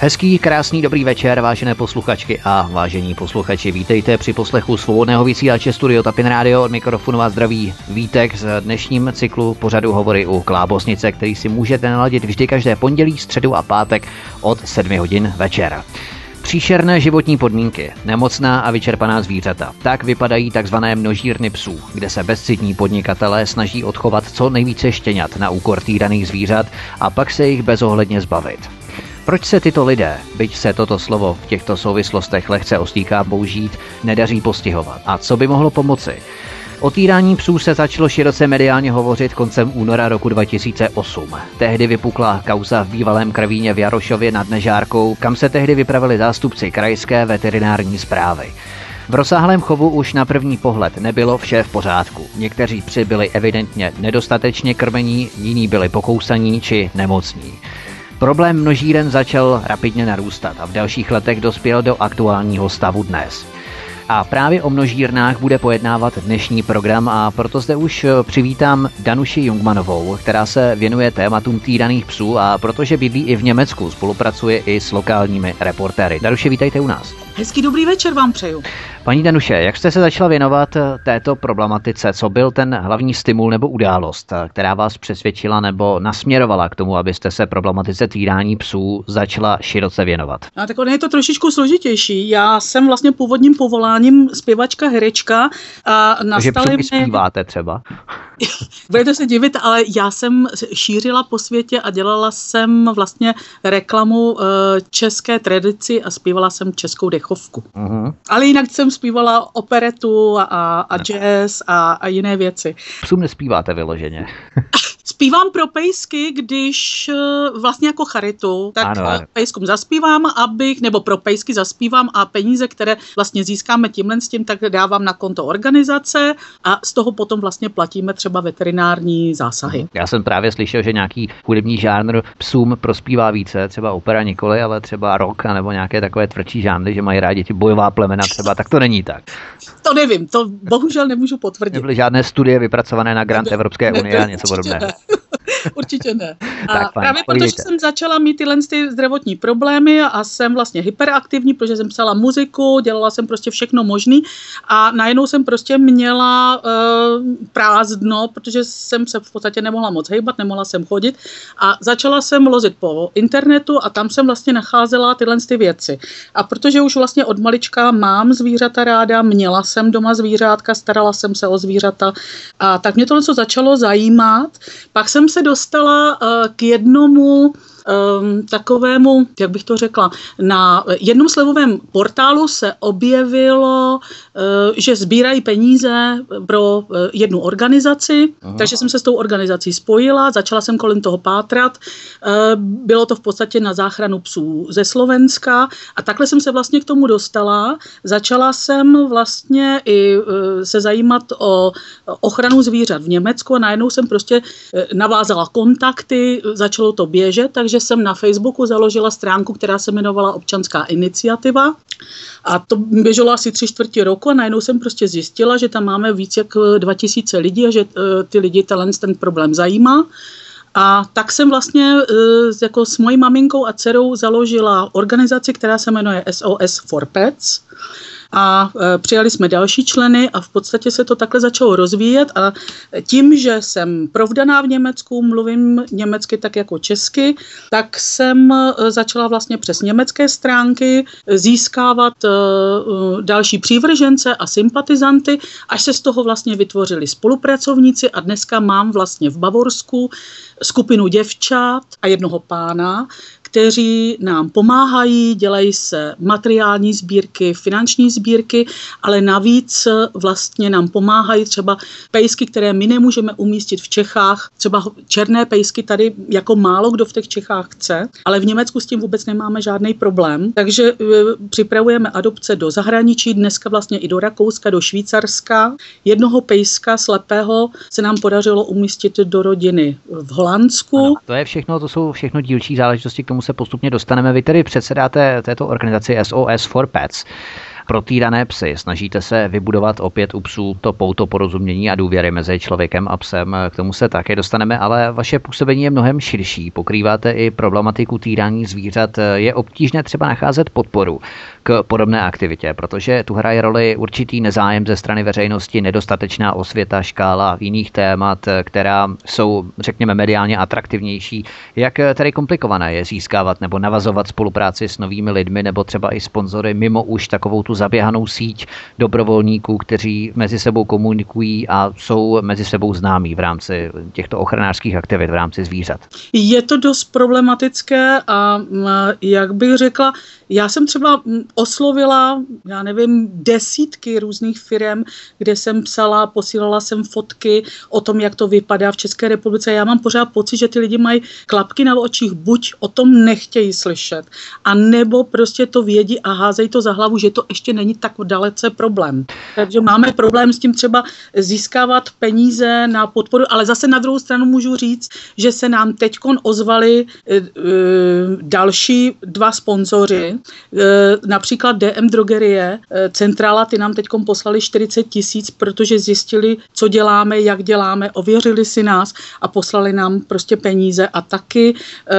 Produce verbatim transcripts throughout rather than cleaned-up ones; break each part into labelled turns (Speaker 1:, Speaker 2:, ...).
Speaker 1: Hezký, krásný, dobrý večer, vážené posluchačky a vážení posluchači. Vítejte při poslechu svobodného vysílače Studio Tapin Radio. Od mikrofonu vás zdraví Vítek z dnešním cyklu pořadu Hovory u Klábosnice, který si můžete naladit vždy každé pondělí, středu a pátek od sedmi hodin večera. Příšerné životní podmínky, nemocná a vyčerpaná zvířata. Tak vypadají takzvané množírny psů, kde se bezcitní podnikatelé snaží odchovat co nejvíce štěňat na úkor týraných zvířat a pak se jich bezohledně zbavit. Proč se tyto lidé, byť se toto slovo v těchto souvislostech lehce ostýká použít, nedaří postihovat? A co by mohlo pomoci? O týrání psů se začalo široce mediálně hovořit koncem února roku dva tisíce osm. Tehdy vypukla kauza v bývalém Krvíně v Jarošově nad Nežárkou, kam se tehdy vypravili zástupci krajské veterinární správy. V rozsáhlém chovu už na první pohled nebylo vše v pořádku. Někteří psi byli evidentně nedostatečně krmení, jiní byli pokousaní či nemocní. Problém množíren začal rapidně narůstat a v dalších letech dospěl do aktuálního stavu dnes. A právě o množírnách bude pojednávat dnešní program a proto zde už přivítám Danuši Jungmanovou, která se věnuje tématům týraných psů a protože bydlí i v Německu, spolupracuje i s lokálními reportéry. Danuše, vítejte u nás.
Speaker 2: Hezký dobrý večer vám přeju.
Speaker 1: Paní Danuše, jak jste se začala věnovat této problematice? Co byl ten hlavní stimul nebo událost, která vás přesvědčila nebo nasměrovala k tomu, abyste se problematice týrání psů začala široce věnovat?
Speaker 2: No, tak ono je to trošičku složitější. Já jsem vlastně původním povoláním zpěvačka, herečka a nastaly
Speaker 1: mi... zpíváte třeba?
Speaker 2: Budete se divit, ale já jsem šířila po světě a dělala jsem vlastně reklamu české tradici a zpívala jsem českou dechovku. Uh-huh. Ale jinak jsem zpívala operetu a, a jazz a, a jiné věci.
Speaker 1: Psům nespíváte vyloženě.
Speaker 2: Zpívám pro pejsky, když vlastně jako charitu, tak ano, ano. pejskům zaspívám, abych, nebo pro pejsky zaspívám a peníze, které vlastně získáme tímhle s tím, tak dávám na konto organizace a z toho potom vlastně platíme třeba veterinární zásahy.
Speaker 1: Já jsem právě slyšel, že nějaký hudební žánr psům prospívá více, třeba opera nikoli, ale třeba rock nebo nějaké takové tvrdší žánry, že mají rádi ti bojová plemena třeba, tak to není tak.
Speaker 2: To nevím, to bohužel nemůžu potvrdit.
Speaker 1: Nebyly žádné studie vypracované na grant Evropské unie a něco podobného.
Speaker 2: Určitě ne. A tak, právě protože jsem začala mít tyhle ty zdravotní problémy a jsem vlastně hyperaktivní, protože jsem psala muziku, dělala jsem prostě všechno možný a najednou jsem prostě měla uh, prázdno, protože jsem se v podstatě nemohla moc hejbat, nemohla jsem chodit a začala jsem lozit po internetu a tam jsem vlastně nacházela tyhle ty věci. A protože už vlastně od malička mám zvířata ráda, měla jsem doma zvířátka, starala jsem se o zvířata a tak mě tohle začalo zajímat. Pak jsem se dostala uh, k jednomu Um, takovému, jak bych to řekla, na jednom slevovém portálu se objevilo, uh, že sbírají peníze pro uh, jednu organizaci, aha. Takže jsem se s tou organizací spojila, začala jsem kolem toho pátrat, uh, bylo to v podstatě na záchranu psů ze Slovenska a takhle jsem se vlastně k tomu dostala. Začala jsem vlastně i uh, se zajímat o ochranu zvířat v Německu a najednou jsem prostě uh, navázala kontakty, začalo to běžet, takže že jsem na Facebooku založila stránku, která se jmenovala Občanská iniciativa a to běželo asi tři čtvrtě roku a najednou jsem prostě zjistila, že tam máme víc jak dva tisíce lidí a že ty lidi ten problém zajímá. A tak jsem vlastně jako s mojí maminkou a dcerou založila organizaci, která se jmenuje S O S for Pets. A e, přijali jsme další členy a v podstatě se to takhle začalo rozvíjet a tím, že jsem provdaná v Německu, mluvím německy tak jako česky, tak jsem e, začala vlastně přes německé stránky získávat e, další přívržence a sympatizanty, až se z toho vlastně vytvořili spolupracovníci a dneska mám vlastně v Bavorsku skupinu děvčat a jednoho pána, kteří nám pomáhají, dělají se materiální sbírky, finanční sbírky, ale navíc vlastně nám pomáhají třeba pejsky, které my nemůžeme umístit v Čechách, třeba černé pejsky tady jako málo kdo v těch Čechách chce, ale v Německu s tím vůbec nemáme žádný problém, takže připravujeme adopce do zahraničí, dneska vlastně i do Rakouska, do Švýcarska. Jednoho pejska slepého se nám podařilo umístit do rodiny v Holandsku.
Speaker 1: Ano, to je všechno, to jsou všechno dílčí záležitosti, k tomu se postupně dostaneme. Vy tedy předsedáte této organizaci S O S for Pets. protýrané psy. Snažíte se vybudovat opět u psů to pouto porozumění a důvěry mezi člověkem a psem. K tomu se také dostaneme, ale vaše působení je mnohem širší. Pokrýváte i problematiku týrání zvířat. Je obtížné třeba nacházet podporu k podobné aktivitě, protože tu hraje roli určitý nezájem ze strany veřejnosti, nedostatečná osvěta, škála jiných témat, která jsou, řekněme, mediálně atraktivnější. Jak tedy komplikované je získávat nebo navazovat spolupráci s novými lidmi nebo třeba i sponzory mimo už takovou tu zaběhanou síť dobrovolníků, kteří mezi sebou komunikují a jsou mezi sebou známí v rámci těchto ochranářských aktivit, v rámci zvířat?
Speaker 2: Je to dost problematické a jak bych řekla, já jsem třeba oslovila, já nevím, desítky různých firem, kde jsem psala, posílala jsem fotky o tom, jak to vypadá v České republice. Já mám pořád pocit, že ty lidi mají klapky na očích, buď o tom nechtějí slyšet, a nebo prostě to vědí a házejí to za hlavu, že to ještě není tak dalece problém. Takže máme problém s tím třeba získávat peníze na podporu, ale zase na druhou stranu můžu říct, že se nám teďkon ozvali e, e, další dva sponzoři, e, například D M Drogerie, e, Centrála, ty nám teďkon poslali čtyřicet tisíc, protože zjistili, co děláme, jak děláme, ověřili si nás a poslali nám prostě peníze a taky e,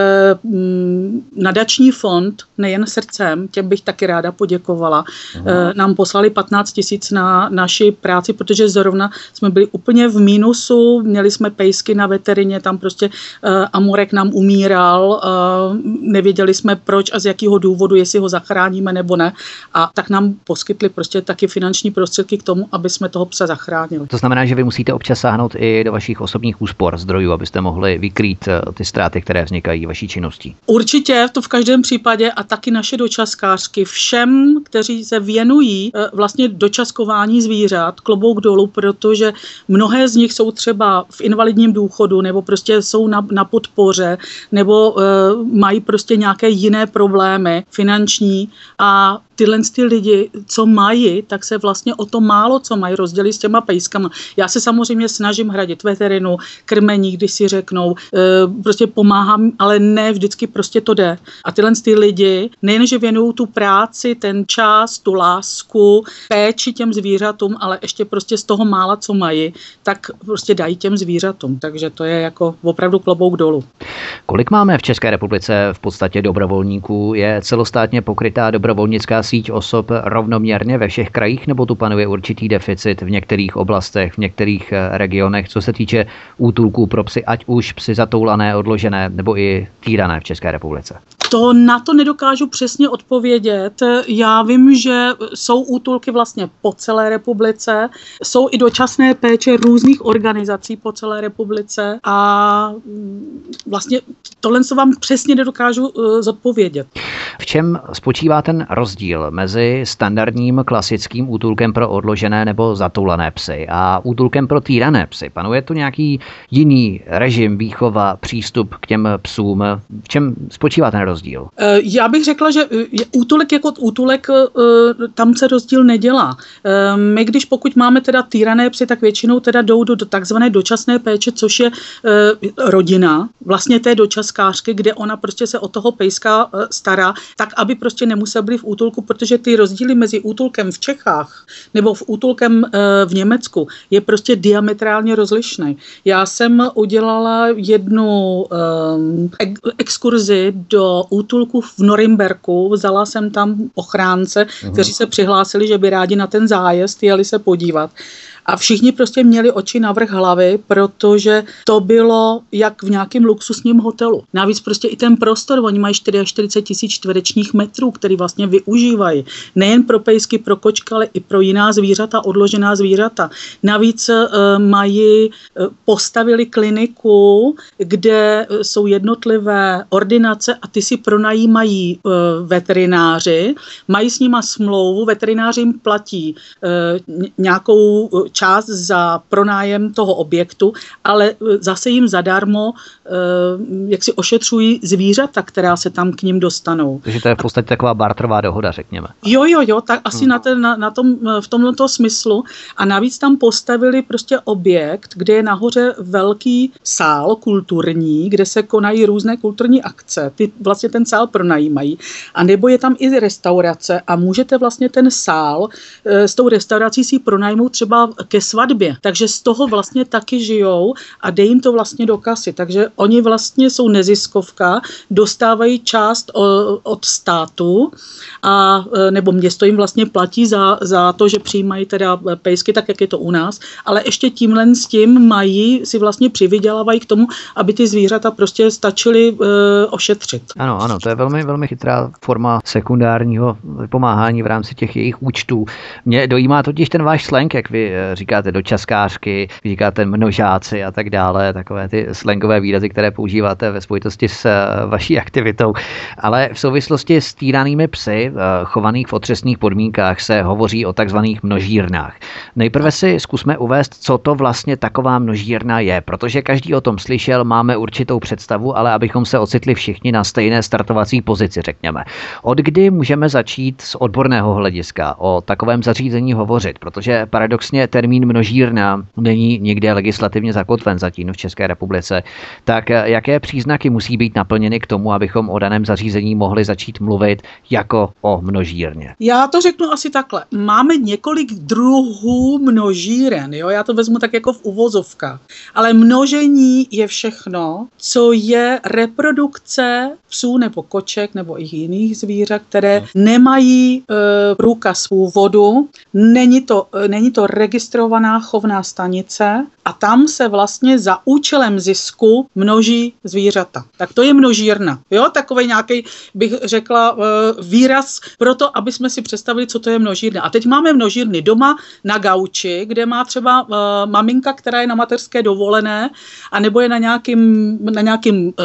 Speaker 2: m, nadační fond, nejen srdcem, těm bych taky ráda poděkovala, e, nám poslali patnáct tisíc na naši práci, protože zrovna jsme byli úplně v mínusu, měli jsme pejsky na veterině, tam prostě uh, Amurek nám umíral, uh, nevěděli jsme proč a z jakého důvodu, jestli ho zachráníme nebo ne, a tak nám poskytli prostě taky finanční prostředky k tomu, aby jsme toho psa zachránili.
Speaker 1: To znamená, že vy musíte občas sáhnout i do vašich osobních úspor zdrojů, abyste mohli vykrýt ty ztráty, které vznikají vaší činností.
Speaker 2: Určitě, to v každém případě, a taky naše dočaskářky, všem, kteří se věnují uh, vlastně dočaskování zvířat, klobouk dolů, protože mnohé z nich jsou třeba v invalidním důchodu nebo prostě jsou na, na podpoře nebo uh, mají prostě nějaké jiné problémy finanční a tyhle ty lidi, co mají, tak se vlastně o to málo, co mají, rozdělí s těma pejskama. Já se samozřejmě snažím hradit veterinu, krmení, když si řeknou, uh, prostě pomáhám, ale ne vždycky prostě to jde. A tyhle ty lidi nejenže věnují tu práci, ten čas, tu lásku, péči těm zvířatům, ale ještě prostě z toho mála, co mají, tak prostě dají těm zvířatům. Takže to je jako opravdu klobouk dolů.
Speaker 1: Kolik máme v České republice v podstatě dobrovolníků? Je celostátně pokrytá dobrovolnická síť osob rovnoměrně ve všech krajích, nebo tu panuje určitý deficit v některých oblastech, v některých regionech, co se týče útulků pro psy, ať už psy zatoulané, odložené nebo i týrané v České republice?
Speaker 2: To na to nedokážu přesně odpovědět. Já vím, že jsou útulky vlastně po celé republice, jsou i dočasné péče různých organizací po celé republice a vlastně tohle se vám přesně nedokážu uh, zodpovědět.
Speaker 1: V čem spočívá ten rozdíl mezi standardním klasickým útulkem pro odložené nebo zatoulané psy a útulkem pro týrané psy? Panuje tu nějaký jiný režim, výchova, přístup k těm psům? V čem spočívá ten rozdíl?
Speaker 2: Já bych řekla, že útulek jako útulek, tam se rozdíl nedělá. My, když pokud máme teda týrané psy, tak většinou teda jdou do takzvané dočasné péče, což je rodina vlastně té dočaskářky, kde ona prostě se o toho pejska stará, tak aby prostě nemusel být v útulku, protože ty rozdíly mezi útulkem v Čechách nebo v útulkem v Německu je prostě diametrálně rozlišný. Já jsem udělala jednu exkurzi do útulku v Norimberku, vzala jsem tam ochránce, uhum. kteří se přihlásili, že by rádi na ten zájezd jeli se podívat. A všichni prostě měli oči navrch hlavy, protože to bylo jak v nějakém luxusním hotelu. Navíc prostě i ten prostor, oni mají čtyřicet čtyři tisíc čtverečních metrů, který vlastně využívají. Nejen pro pejsky, pro kočky, ale i pro jiná zvířata, odložená zvířata. Navíc e, mají, e, postavili kliniku, kde jsou jednotlivé ordinace a ty si pronajímají e, veterináři, mají s nima smlouvu, veterináři jim platí e, nějakou část za pronájem toho objektu, ale zase jim zadarmo jak si ošetřují zvířata, která se tam k ním dostanou.
Speaker 1: Takže to je v podstatě taková barterová dohoda, řekněme.
Speaker 2: Jo, jo, jo, tak asi hmm. na, ten, na, na tom, v tomto smyslu. A navíc tam postavili prostě objekt, kde je nahoře velký sál kulturní, kde se konají různé kulturní akce. Ty vlastně ten sál pronajímají. A nebo je tam i restaurace a můžete vlastně ten sál s tou restaurací si pronajmout třeba ke svatbě. Takže z toho vlastně taky žijou a dej jim to vlastně do kasy. Takže oni vlastně jsou neziskovka, dostávají část od státu a nebo město jim vlastně platí za, za to, že přijímají teda pejsky, tak jak je to u nás, ale ještě tímhle s tím mají, si vlastně přivydělávají k tomu, aby ty zvířata prostě stačily e, ošetřit.
Speaker 1: Ano, ano, to je velmi, velmi chytrá forma sekundárního pomáhání v rámci těch jejich účtů. Mě dojímá totiž ten váš slang, jak vy říkáte dočaskářky, říkáte množáci a tak dále, takové ty slangové výrazy, které používáte ve spojitosti s vaší aktivitou. Ale v souvislosti s týranými psy, chovaných v otřesných podmínkách, se hovoří o takzvaných množírnách. Nejprve si zkusme uvést, co to vlastně taková množírna je, protože každý o tom slyšel, máme určitou představu, ale abychom se ocitli všichni na stejné startovací pozici, řekněme. Od kdy můžeme začít z odborného hlediska o takovém zařízení hovořit, protože paradoxně termín množírna není nikde legislativně zakotven zatím v České republice, tak jaké příznaky musí být naplněny k tomu, abychom o daném zařízení mohli začít mluvit jako o množírně?
Speaker 2: Já to řeknu asi takhle. Máme několik druhů množíren, jo? Já to vezmu tak jako v uvozovkách. Ale množení je všechno, co je reprodukce psů nebo koček nebo i jiných zvířat, které nemají e, průkaz původu, není to, e, není to registrovaná chovná stanice a tam se vlastně za účelem zisku množí zvířata. Tak to je množírna. Jo? Takovej nějaký, bych řekla, e, výraz pro to, aby jsme si představili, co to je množírna. A teď máme množírny doma na gauči, kde má třeba e, maminka, která je na mateřské dovolené, anebo je na nějakým, na nějakým e,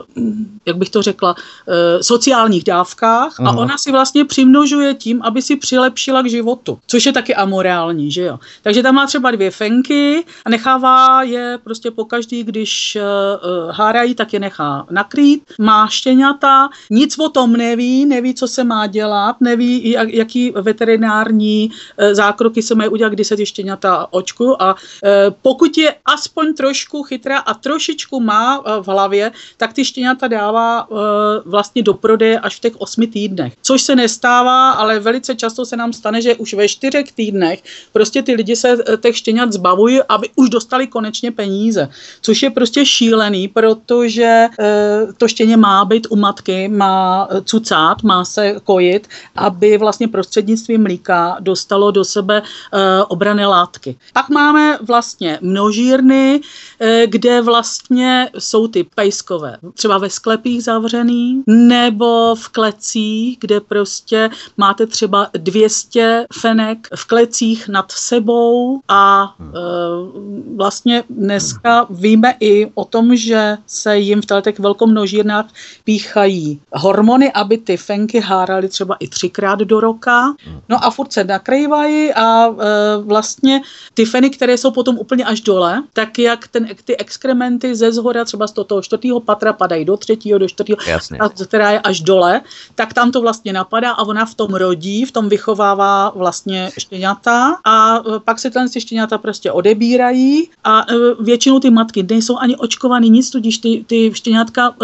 Speaker 2: jak bych to řekla, e, sociálních dávkách a ona si vlastně přimnožuje tím, aby si přilepšila k životu, což je taky amorální, že jo. Takže tam má třeba dvě fenky a nechává je prostě pokaždý, když e, hárají, tak je nechá nakrýt, má štěňata, nic o tom neví, neví, co se má dělat, neví, jak, jaký veterinární e, zákroky se mají udělat, kdy se ty štěňata očkují a e, pokud je aspoň trošku chytrá a trošičku má e, v hlavě, tak ty štěňata dává e, vlastně do prodeje až v těch osmi týdnech. Což se nestává, ale velice často se nám stane, že už ve čtyřech týdnech prostě ty lidi se těch štěňat zbavují, aby už dostali konečně peníze. Což je prostě šílený, protože e, to štěně má být u matky, má cucát, má se kojit, aby vlastně prostřednictvím mlíka dostalo do sebe e, obranné látky. Pak máme vlastně množírny, e, kde vlastně jsou ty pejskové, třeba ve sklepích zavřený, nebo v klecích, kde prostě máte třeba dvě stě fenek v klecích nad sebou a e, vlastně dneska víme i o tom, že se jim v těch velkomnožírnách píchají hormony, aby ty fenky háraly třeba i třikrát do roka. No a furt se nakrývají a e, vlastně ty feny, které jsou potom úplně až dole, tak jak ten, ty exkrementy ze zhora třeba z toho čtvrtého patra padají do třetího, do čtvrtého, která je až dole, tak tam to vlastně napadá a ona v tom rodí, v tom vychovává vlastně štěňata a pak se ty štěňata prostě odebírají a většinou ty matky nejsou ani očkovaný nic, tudíž ty, ty štěňatka e,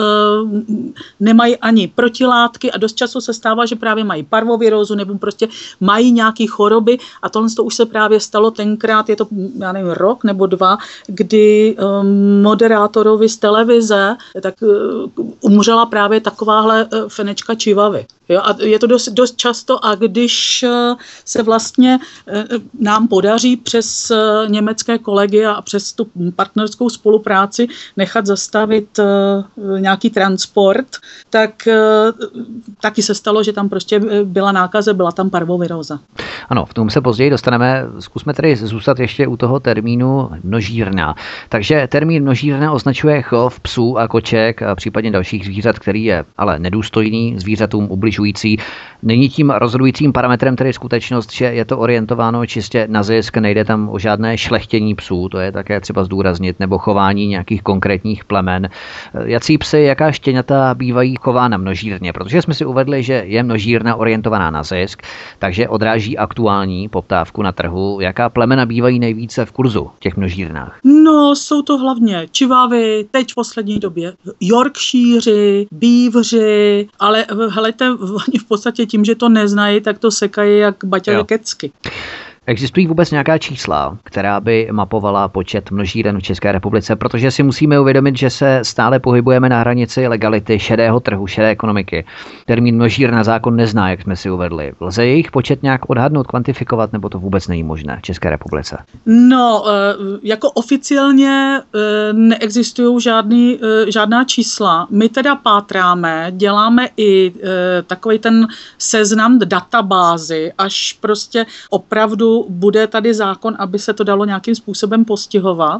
Speaker 2: nemají ani protilátky a dost často se stává, že právě mají parvovirózu nebo prostě mají nějaké choroby a tohle to už se právě stalo tenkrát, je to, já nevím, rok nebo dva, kdy e, moderátorovi z televize tak e, umřela právě takováhle e, fenečka čivavy. Jo, a je to dost, dost často a když se vlastně nám podaří přes německé kolegy a přes tu partnerskou spolupráci nechat zastavit nějaký transport, tak taky se stalo, že tam prostě byla nákaze, byla tam parvoviróza.
Speaker 1: Ano, v tom se později dostaneme. Zkusme tedy zůstat ještě u toho termínu množírna. Takže termín množírna označuje chov psů a koček a případně dalších zvířat, který je ale nedůstojný, zvířatům ubližující. Není tím rozhodujícím parametrem tedy skutečnost, že je to orientováno čistě na zisk, grotesk, nejde tam o žádné šlechtění psů, to je také třeba zdůraznit, nebo chování nějakých konkrétních plemen. Jací psy, jaká štěňata bývají chována množírně, protože jsme si uvedli, že je množírna orientovaná na zisk, takže odráží aktuální poptávku na trhu. Jaká plemena bývají nejvíce v kurzu v těch množírnách?
Speaker 2: No, jsou to hlavně čivavy, teď v poslední době Yorkshíři, bývři, ale helejte, oni v podstatě tím, že to neznají, tak to sekají jak baťa kecky.
Speaker 1: Existují vůbec nějaká čísla, která by mapovala počet množíren v České republice, protože si musíme uvědomit, že se stále pohybujeme na hranici legality šedého trhu, šedé ekonomiky. Termín množírna zákon nezná, jak jsme si uvedli. Lze jejich počet nějak odhadnout, kvantifikovat, nebo to vůbec není možné v České republice?
Speaker 2: No, jako oficiálně neexistují žádný, žádná čísla. My teda pátráme, děláme i takový ten seznam databázy, až prostě opravdu bude tady zákon, aby se to dalo nějakým způsobem postihovat.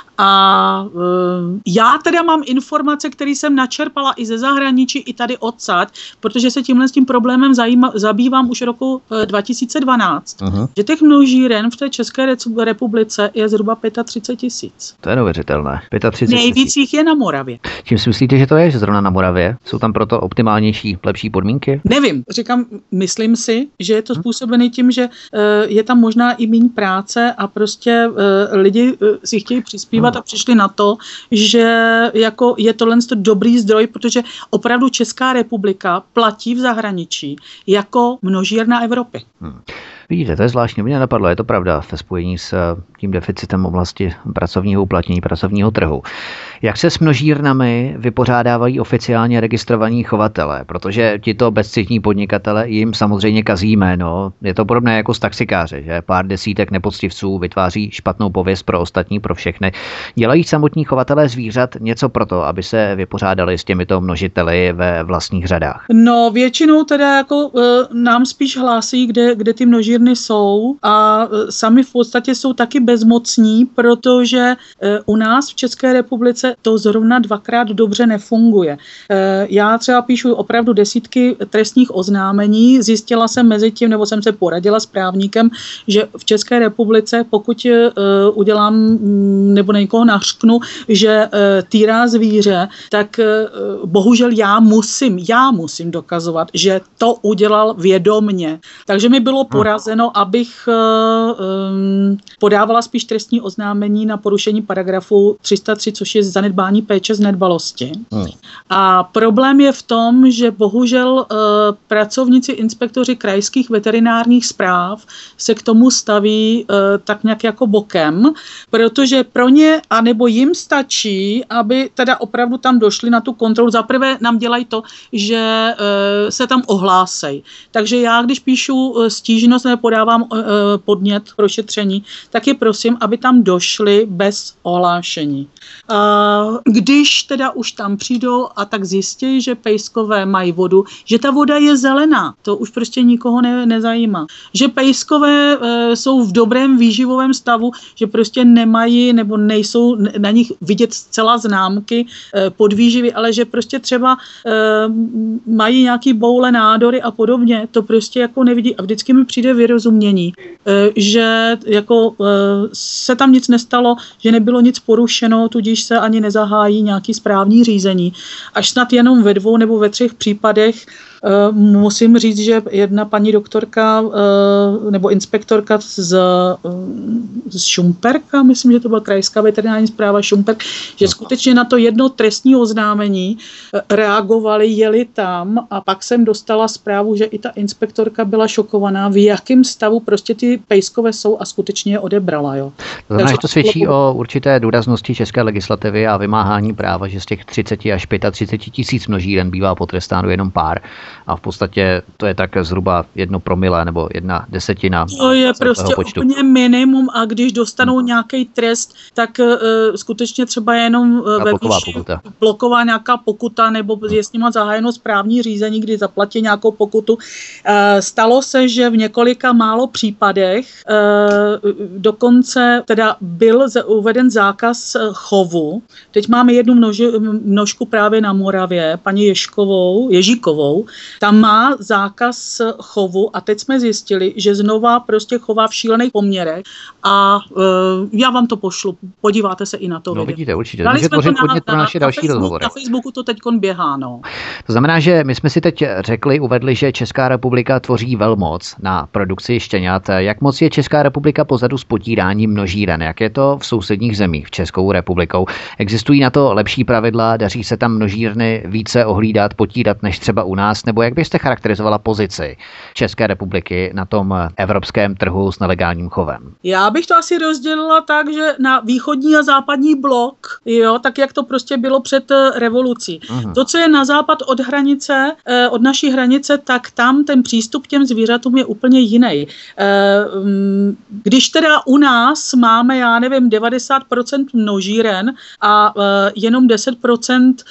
Speaker 2: A e, já teda mám informace, které jsem načerpala i ze zahraničí, i tady odsaď, protože se tímhle s tím problémem zajíma, zabývám už roku e, dva tisíce dvanáct. Aha. Že těch množíren v té České republice je zhruba třicet pět tisíc.
Speaker 1: To je neuvěřitelné. třicet pět
Speaker 2: Nejvíc jich je na Moravě.
Speaker 1: Čím si myslíte, že to je, že zrovna na Moravě? Jsou tam proto optimálnější, lepší podmínky?
Speaker 2: Nevím. Říkám, myslím si, že je to způsobený tím, že e, je tam možná i míň práce a prostě e, lidi e, si chtějí přispívat a přišli na to, že jako je tohle dobrý zdroj, protože opravdu Česká republika platí v zahraničí jako množírna Evropy. Hmm.
Speaker 1: Vidíte, to je zvláštní, mě napadlo, je to pravda ve spojení s tím deficitem oblasti pracovního uplatnění, pracovního trhu. Jak se s množírnami vypořádávají oficiálně registrovaní chovatelé? Protože tito bezcitní podnikatele jim samozřejmě kazí jméno. Je to podobné jako s taxikáři, že pár desítek nepoctivců vytváří špatnou pověst pro ostatní, pro všechny. Dělají samotní chovatelé zvířat něco proto, aby se vypořádali s těmito množiteli ve vlastních řadách?
Speaker 2: No, většinou teda jako e, nám spíš hlásí, kde, kde ty množírny jsou a e, sami v podstatě jsou taky bezmocní, protože e, u nás v České republice to zrovna dvakrát dobře nefunguje. E, já třeba píšu opravdu desítky trestních oznámení, zjistila jsem mezi tím, nebo jsem se poradila s právníkem, že v České republice, pokud e, udělám nebo někoho nařknu, že e, týrá zvíře, tak e, bohužel já musím, já musím dokazovat, že to udělal vědomně. Takže mi bylo porazeno, abych e, e, podávala spíš trestní oznámení na porušení paragrafu tři sta tři, což je zanedbání péče z nedbalosti. Hmm. A problém je v tom, že bohužel e, pracovníci, inspektoři krajských veterinárních správ se k tomu staví e, tak nějak jako bokem, protože pro ně, anebo jim stačí, aby teda opravdu tam došli na tu kontrolu. Zaprvé nám dělají to, že e, se tam ohlásej. Takže já, když píšu stížnost nebo podávám e, podnět pro šetření, tak je prosím, aby tam došli bez ohlášení. A když teda už tam přijdou a tak zjistí, že pejskové mají vodu, že ta voda je zelená, to už prostě nikoho ne, nezajímá. Že pejskové e, jsou v dobrém výživovém stavu, že prostě nemají nebo nejsou na nich vidět zcela známky e, podvýživy, ale že prostě třeba e, mají nějaký boule nádory a podobně, to prostě jako nevidí a vždycky mi přijde vyrozumění, e, že jako e, se tam nic nestalo, že nebylo nic porušeno, tudíž se ani nezahájí nějaký správní řízení. Až snad jenom ve dvou nebo ve třech případech Uh, musím říct, že jedna paní doktorka uh, nebo inspektorka z, uh, z Šumperka, myslím, že to byla krajská veterinární správa Šumperk, že skutečně na to jedno trestní oznámení uh, reagovali, jeli tam a pak jsem dostala zprávu, že i ta inspektorka byla šokovaná, v jakém stavu prostě ty pejskové jsou a skutečně je odebrala. Jo.
Speaker 1: To znamená, že to svědčí o určité důraznosti české legislativy a vymáhání práva, že z těch třicet až třicet pět tisíc množíren bývá potrestáno jenom pár. A v podstatě to je tak zhruba jedno promile nebo jedna desetina.
Speaker 2: To je prostě počtu. Úplně minimum a když dostanou hmm. nějaký trest, tak uh, skutečně třeba jenom uh, ve výši bloková nějaká pokuta nebo je s nima zahájeno správní řízení, kdy zaplatí nějakou pokutu. Uh, stalo se, že v několika málo případech uh, dokonce teda byl uveden zákaz chovu. Teď máme jednu množi, množku právě na Moravě, paní Ježkovou, Ježíkovou, Tam má zákaz chovu a teď jsme zjistili, že znova prostě chová v šílených poměrech a uh, já vám to pošlu, podíváte se i na to.
Speaker 1: No
Speaker 2: video.
Speaker 1: vidíte, určitě. Dali jsme to na, pro naše
Speaker 2: na,
Speaker 1: další
Speaker 2: Facebook,
Speaker 1: rozhovory.
Speaker 2: Na Facebooku to teďkon běhá, no.
Speaker 1: To znamená, že my jsme si teď řekli, uvedli, že Česká republika tvoří velmoc na produkci štěňat. Jak moc je Česká republika pozadu s potíráním množíren? Jak je to v sousedních zemích v Českou republikou? Existují na to lepší pravidla? Daří se tam množírny více ohlídat, potírat než třeba u nás? Nebo jak byste charakterizovala pozici České republiky na tom evropském trhu s nelegálním chovem?
Speaker 2: Já bych to asi rozdělila tak, že na východní a západní blok, jo, tak jak to prostě bylo před revolucí. Uhum. To, co je na západ od hranice, od naší hranice, tak tam ten přístup k těm zvířatům je úplně jiný. Když teda u nás máme, já nevím, devadesát procent množíren a jenom deset procent,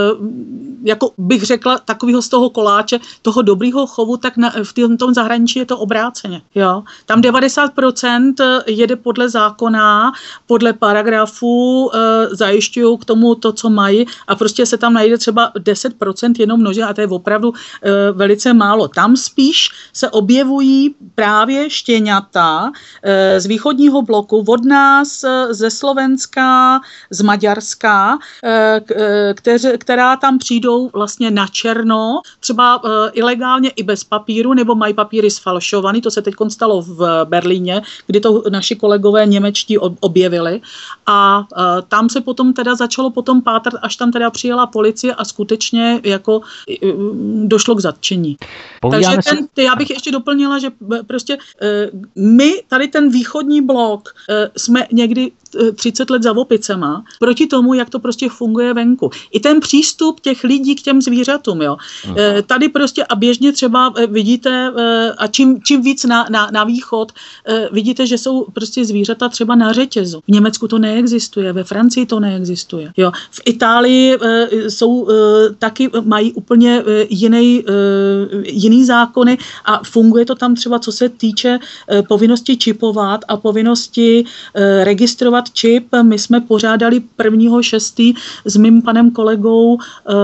Speaker 2: jako bych řekla, takového z toho koláče, toho dobrýho chovu, tak na, v tom zahraničí je to obráceně. Jo? Tam devadesát procent jede podle zákona, podle paragrafů, zajišťují k tomu to, co mají a prostě se tam najde třeba deset procent jenom množin a to je opravdu e, velice málo. Tam spíš se objevují právě štěňata e, z východního bloku, od nás, ze Slovenska, z Maďarska, e, kteř, která tam přijdou vlastně na černo, třeba e, ilegálně i bez papíru, nebo mají papíry sfalšovaný, to se teď stalo v Berlíně, kdy to naši kolegové němečtí objevili a e, tam se potom teda začalo potom pátrat, až tam teda přijela policie a skutečně jako došlo k zatčení. Povídáme Takže ten, si... já bych ještě doplnila, že prostě my, tady ten východní blok, jsme někdy třicet let za opicema, proti tomu, jak to prostě funguje venku. I ten přístup těch lidí k těm zvířatům, jo. Hmm. Tady prostě a běžně třeba vidíte, a čím, čím víc na, na, na východ, vidíte, že jsou prostě zvířata třeba na řetězu. V Německu to neexistuje, ve Francii to neexistuje. Jo. V Itálii jsou taky, mají úplně jiný, jiný zákony a funguje to tam třeba, co se týče povinnosti čipovat a povinnosti registrovat čip. My jsme pořádali prvního šestý s mým panem kolegou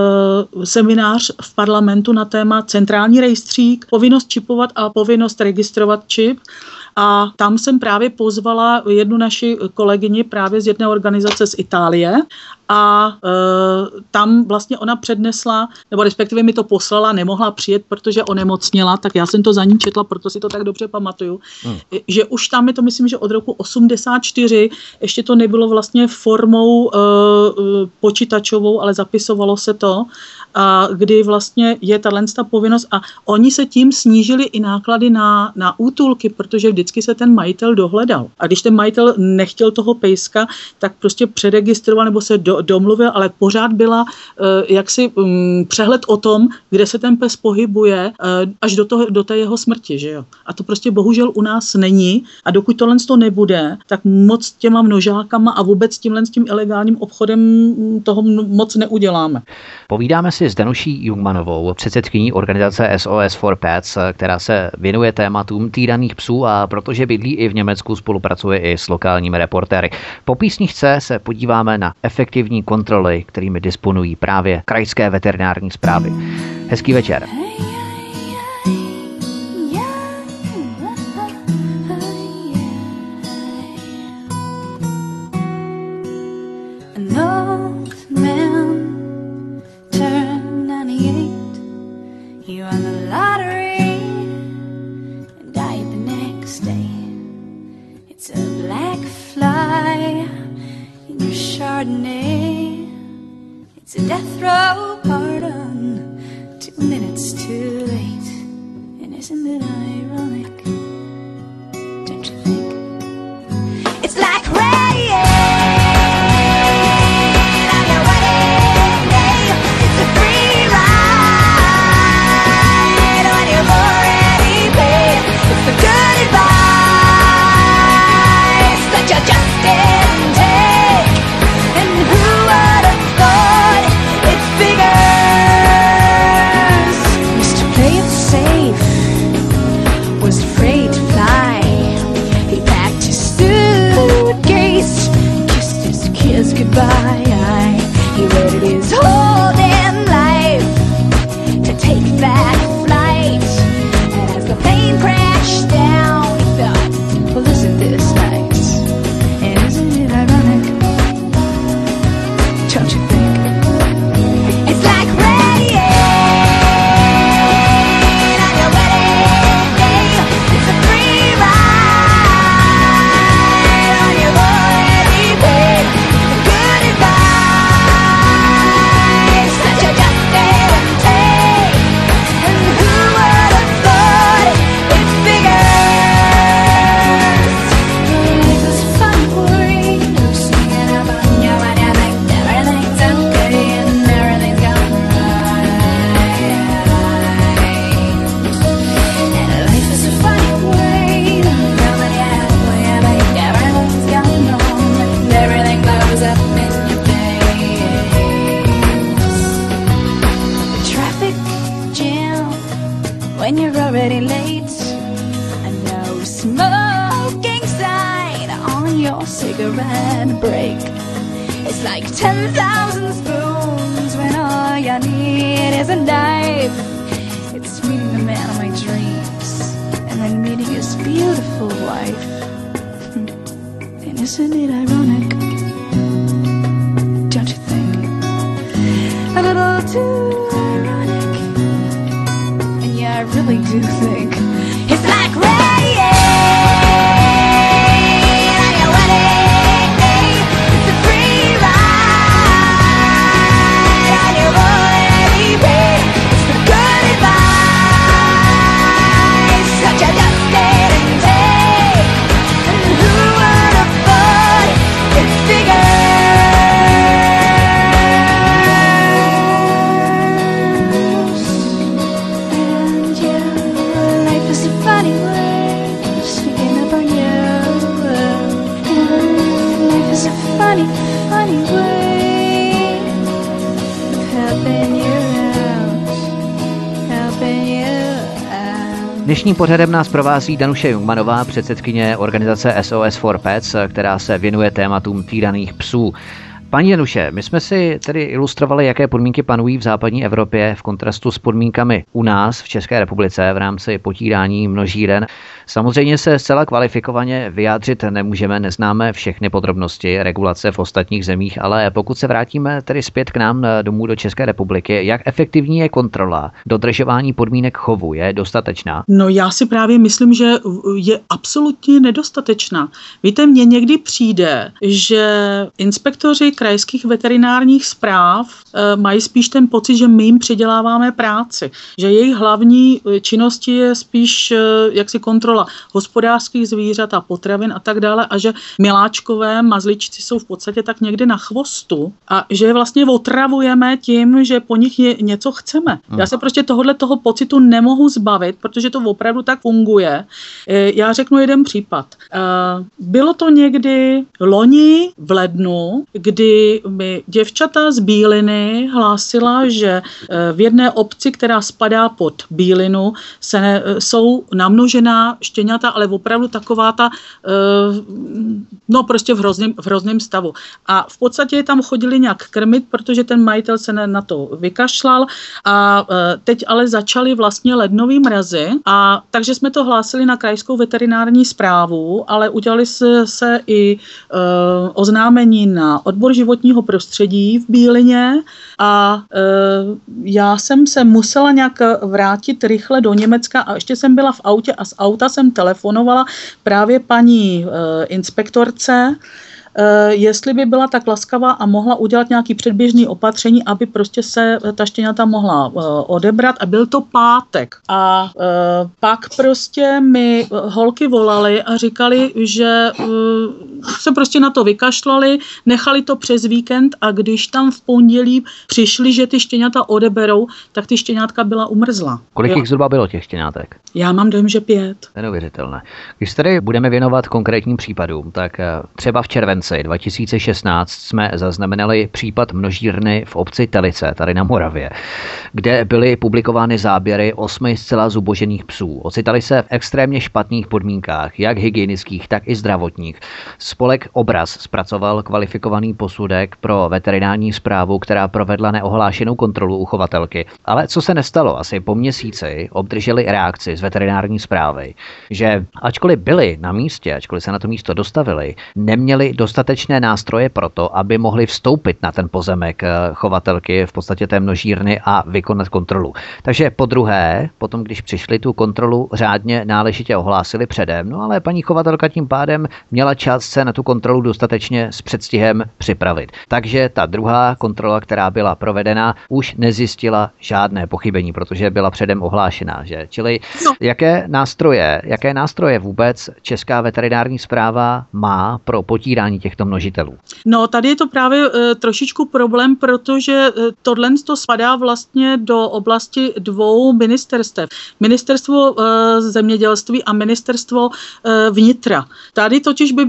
Speaker 2: seminář v parlamentu na téma centrální rejstřík, povinnost čipovat a povinnost registrovat čip. A tam jsem právě pozvala jednu naši kolegyni právě z jedné organizace z Itálie a e, tam vlastně ona přednesla, nebo respektive mi to poslala, nemohla přijet, protože onemocněla, tak já jsem to za ní četla, proto si to tak dobře pamatuju, hmm. že už tam je to, myslím, že od roku osmdesát čtyři, ještě to nebylo vlastně formou e, počítačovou, ale zapisovalo se to, a kdy vlastně je tato povinnost a oni se tím snížili i náklady na, na útulky, protože vždycky se ten majitel dohledal. A když ten majitel nechtěl toho pejska, tak prostě přeregistroval nebo se do, domluvil, ale pořád byla uh, jaksi um, přehled o tom, kde se ten pes pohybuje uh, až do, toho, do té jeho smrti. Že jo? A to prostě bohužel u nás není a dokud tohle to nebude, tak moc těma množákama a vůbec tímhle s tím ilegálním obchodem toho moc neuděláme.
Speaker 1: Povídáme si s Danuší Jungmanovou, předsedkyní organizace S O S for Pets, která se věnuje tématům týraných psů a protože bydlí i v Německu, spolupracuje i s lokálními reportéry. Po písničce se podíváme na efektivní kontroly, kterými disponují právě krajské veterinární správy. Hezký večer.
Speaker 3: It's a death row pardon, two minutes too late. And isn't it ironic? Don't you think? It's like rain on your wedding day. It's a free ride when you've already paid. It's the good advice that you just didn't take. And who would have thought it figures? Mister Play It Safe was afraid already late. And no smoking sign on your cigarette break. It's like ten thousand spoons when all you need is a knife. It's meeting the man of my dreams and then meeting his beautiful wife. And isn't it ironic? Don't you think? A little too ironic. And yeah, I really do think it's like rain on your wedding day. It's a free ride on your already paid. It's the good advice that you just didn't take. And who would have thought it figures? And yeah, life is a funny way of sneaking up on you. Life is a funny, funny way of helping you out, helping you out.
Speaker 1: Dnešním pořadem nás provází Danuše Jungmanová, předsedkyně organizace S O S for Pets, která se věnuje tématům týraných psů. Paní Danuše, my jsme si tedy ilustrovali, jaké podmínky panují v západní Evropě v kontrastu s podmínkami u nás v České republice v rámci potírání množíren. Samozřejmě se zcela kvalifikovaně vyjádřit nemůžeme, neznáme všechny podrobnosti regulace v ostatních zemích, ale pokud se vrátíme tedy zpět k nám domů do České republiky, jak efektivní je kontrola dodržování podmínek chovu, je dostatečná?
Speaker 2: No já si právě myslím, že je absolutně nedostatečná. Víte, mně někdy přijde, že inspektoři krajských veterinárních správ e, mají spíš ten pocit, že my jim přiděláváme práci, že jejich hlavní činnosti je spíš e, jaksi kontrola hospodářských zvířat a potravin a tak dále a že miláčkové mazličci jsou v podstatě tak někde na chvostu a že je vlastně otravujeme tím, že po nich je, něco chceme. Hmm. Já se prostě tohohle toho pocitu nemohu zbavit, protože to opravdu tak funguje. E, já řeknu jeden případ. E, bylo to někdy loni v lednu, kdy mi děvčata z Bíliny hlásila, že v jedné obci, která spadá pod Bílinu, se ne, jsou namnožená štěňata, ale opravdu taková ta, no prostě v hrozném, v hrozném stavu. A v podstatě tam chodili nějak krmit, protože ten majitel se na to vykašlal a teď ale začaly vlastně lednový mrazy a takže jsme to hlásili na krajskou veterinární správu, ale udělali se, se i oznámení na odbor životního prostředí v Bílině a e, já jsem se musela nějak vrátit rychle do Německa a ještě jsem byla v autě a z auta jsem telefonovala právě paní e, inspektorce, jestli by byla tak laskavá a mohla udělat nějaký předběžný opatření, aby prostě se ta štěňata mohla uh, odebrat a byl to pátek. A uh, pak prostě mi holky volali a říkali, že uh, se prostě na to vykašlali, nechali to přes víkend a když tam v pondělí přišli, že ty štěňata odeberou, tak ty štěňátka byla umrzla.
Speaker 1: Kolik jich zhruba bylo těch štěňátek?
Speaker 2: Já mám dojem, že pět.
Speaker 1: To je neuvěřitelné. Když se tady budeme věnovat konkrétním případům, tak třeba v červenci dva tisíce šestnáct jsme zaznamenali případ množírny v obci Telice, tady na Moravě, kde byly publikovány záběry osmi zcela zubožených psů. Ocitali se v extrémně špatných podmínkách, jak hygienických, tak i zdravotních. Spolek Obraz zpracoval kvalifikovaný posudek pro veterinární správu, která provedla neohlášenou kontrolu u chovatelky. Ale co se nestalo? Asi po měsíci obdrželi reakci z veterinární správy, že ačkoliv byli na místě, ačkoliv se na to místo dostavili, neměli dostatečné nástroje pro to, aby mohli vstoupit na ten pozemek chovatelky, v podstatě té množírny a vykonat kontrolu. Takže po druhé, potom když přišli tu kontrolu řádně náležitě ohlásili předem, no ale paní chovatelka tím pádem měla čas se na tu kontrolu dostatečně s předstihem připravit. Takže ta druhá kontrola, která byla provedena, už nezjistila žádné pochybení, protože byla předem ohlášená, že? Čili no. jaké nástroje, jaké nástroje vůbec Česká veterinární správa má pro potírání těchto množitelů?
Speaker 2: No, tady je to právě e, trošičku problém, protože e, tohle to spadá vlastně do oblasti dvou ministerstev. Ministerstvo e, zemědělství a ministerstvo e, vnitra. Tady totiž by byla potřeba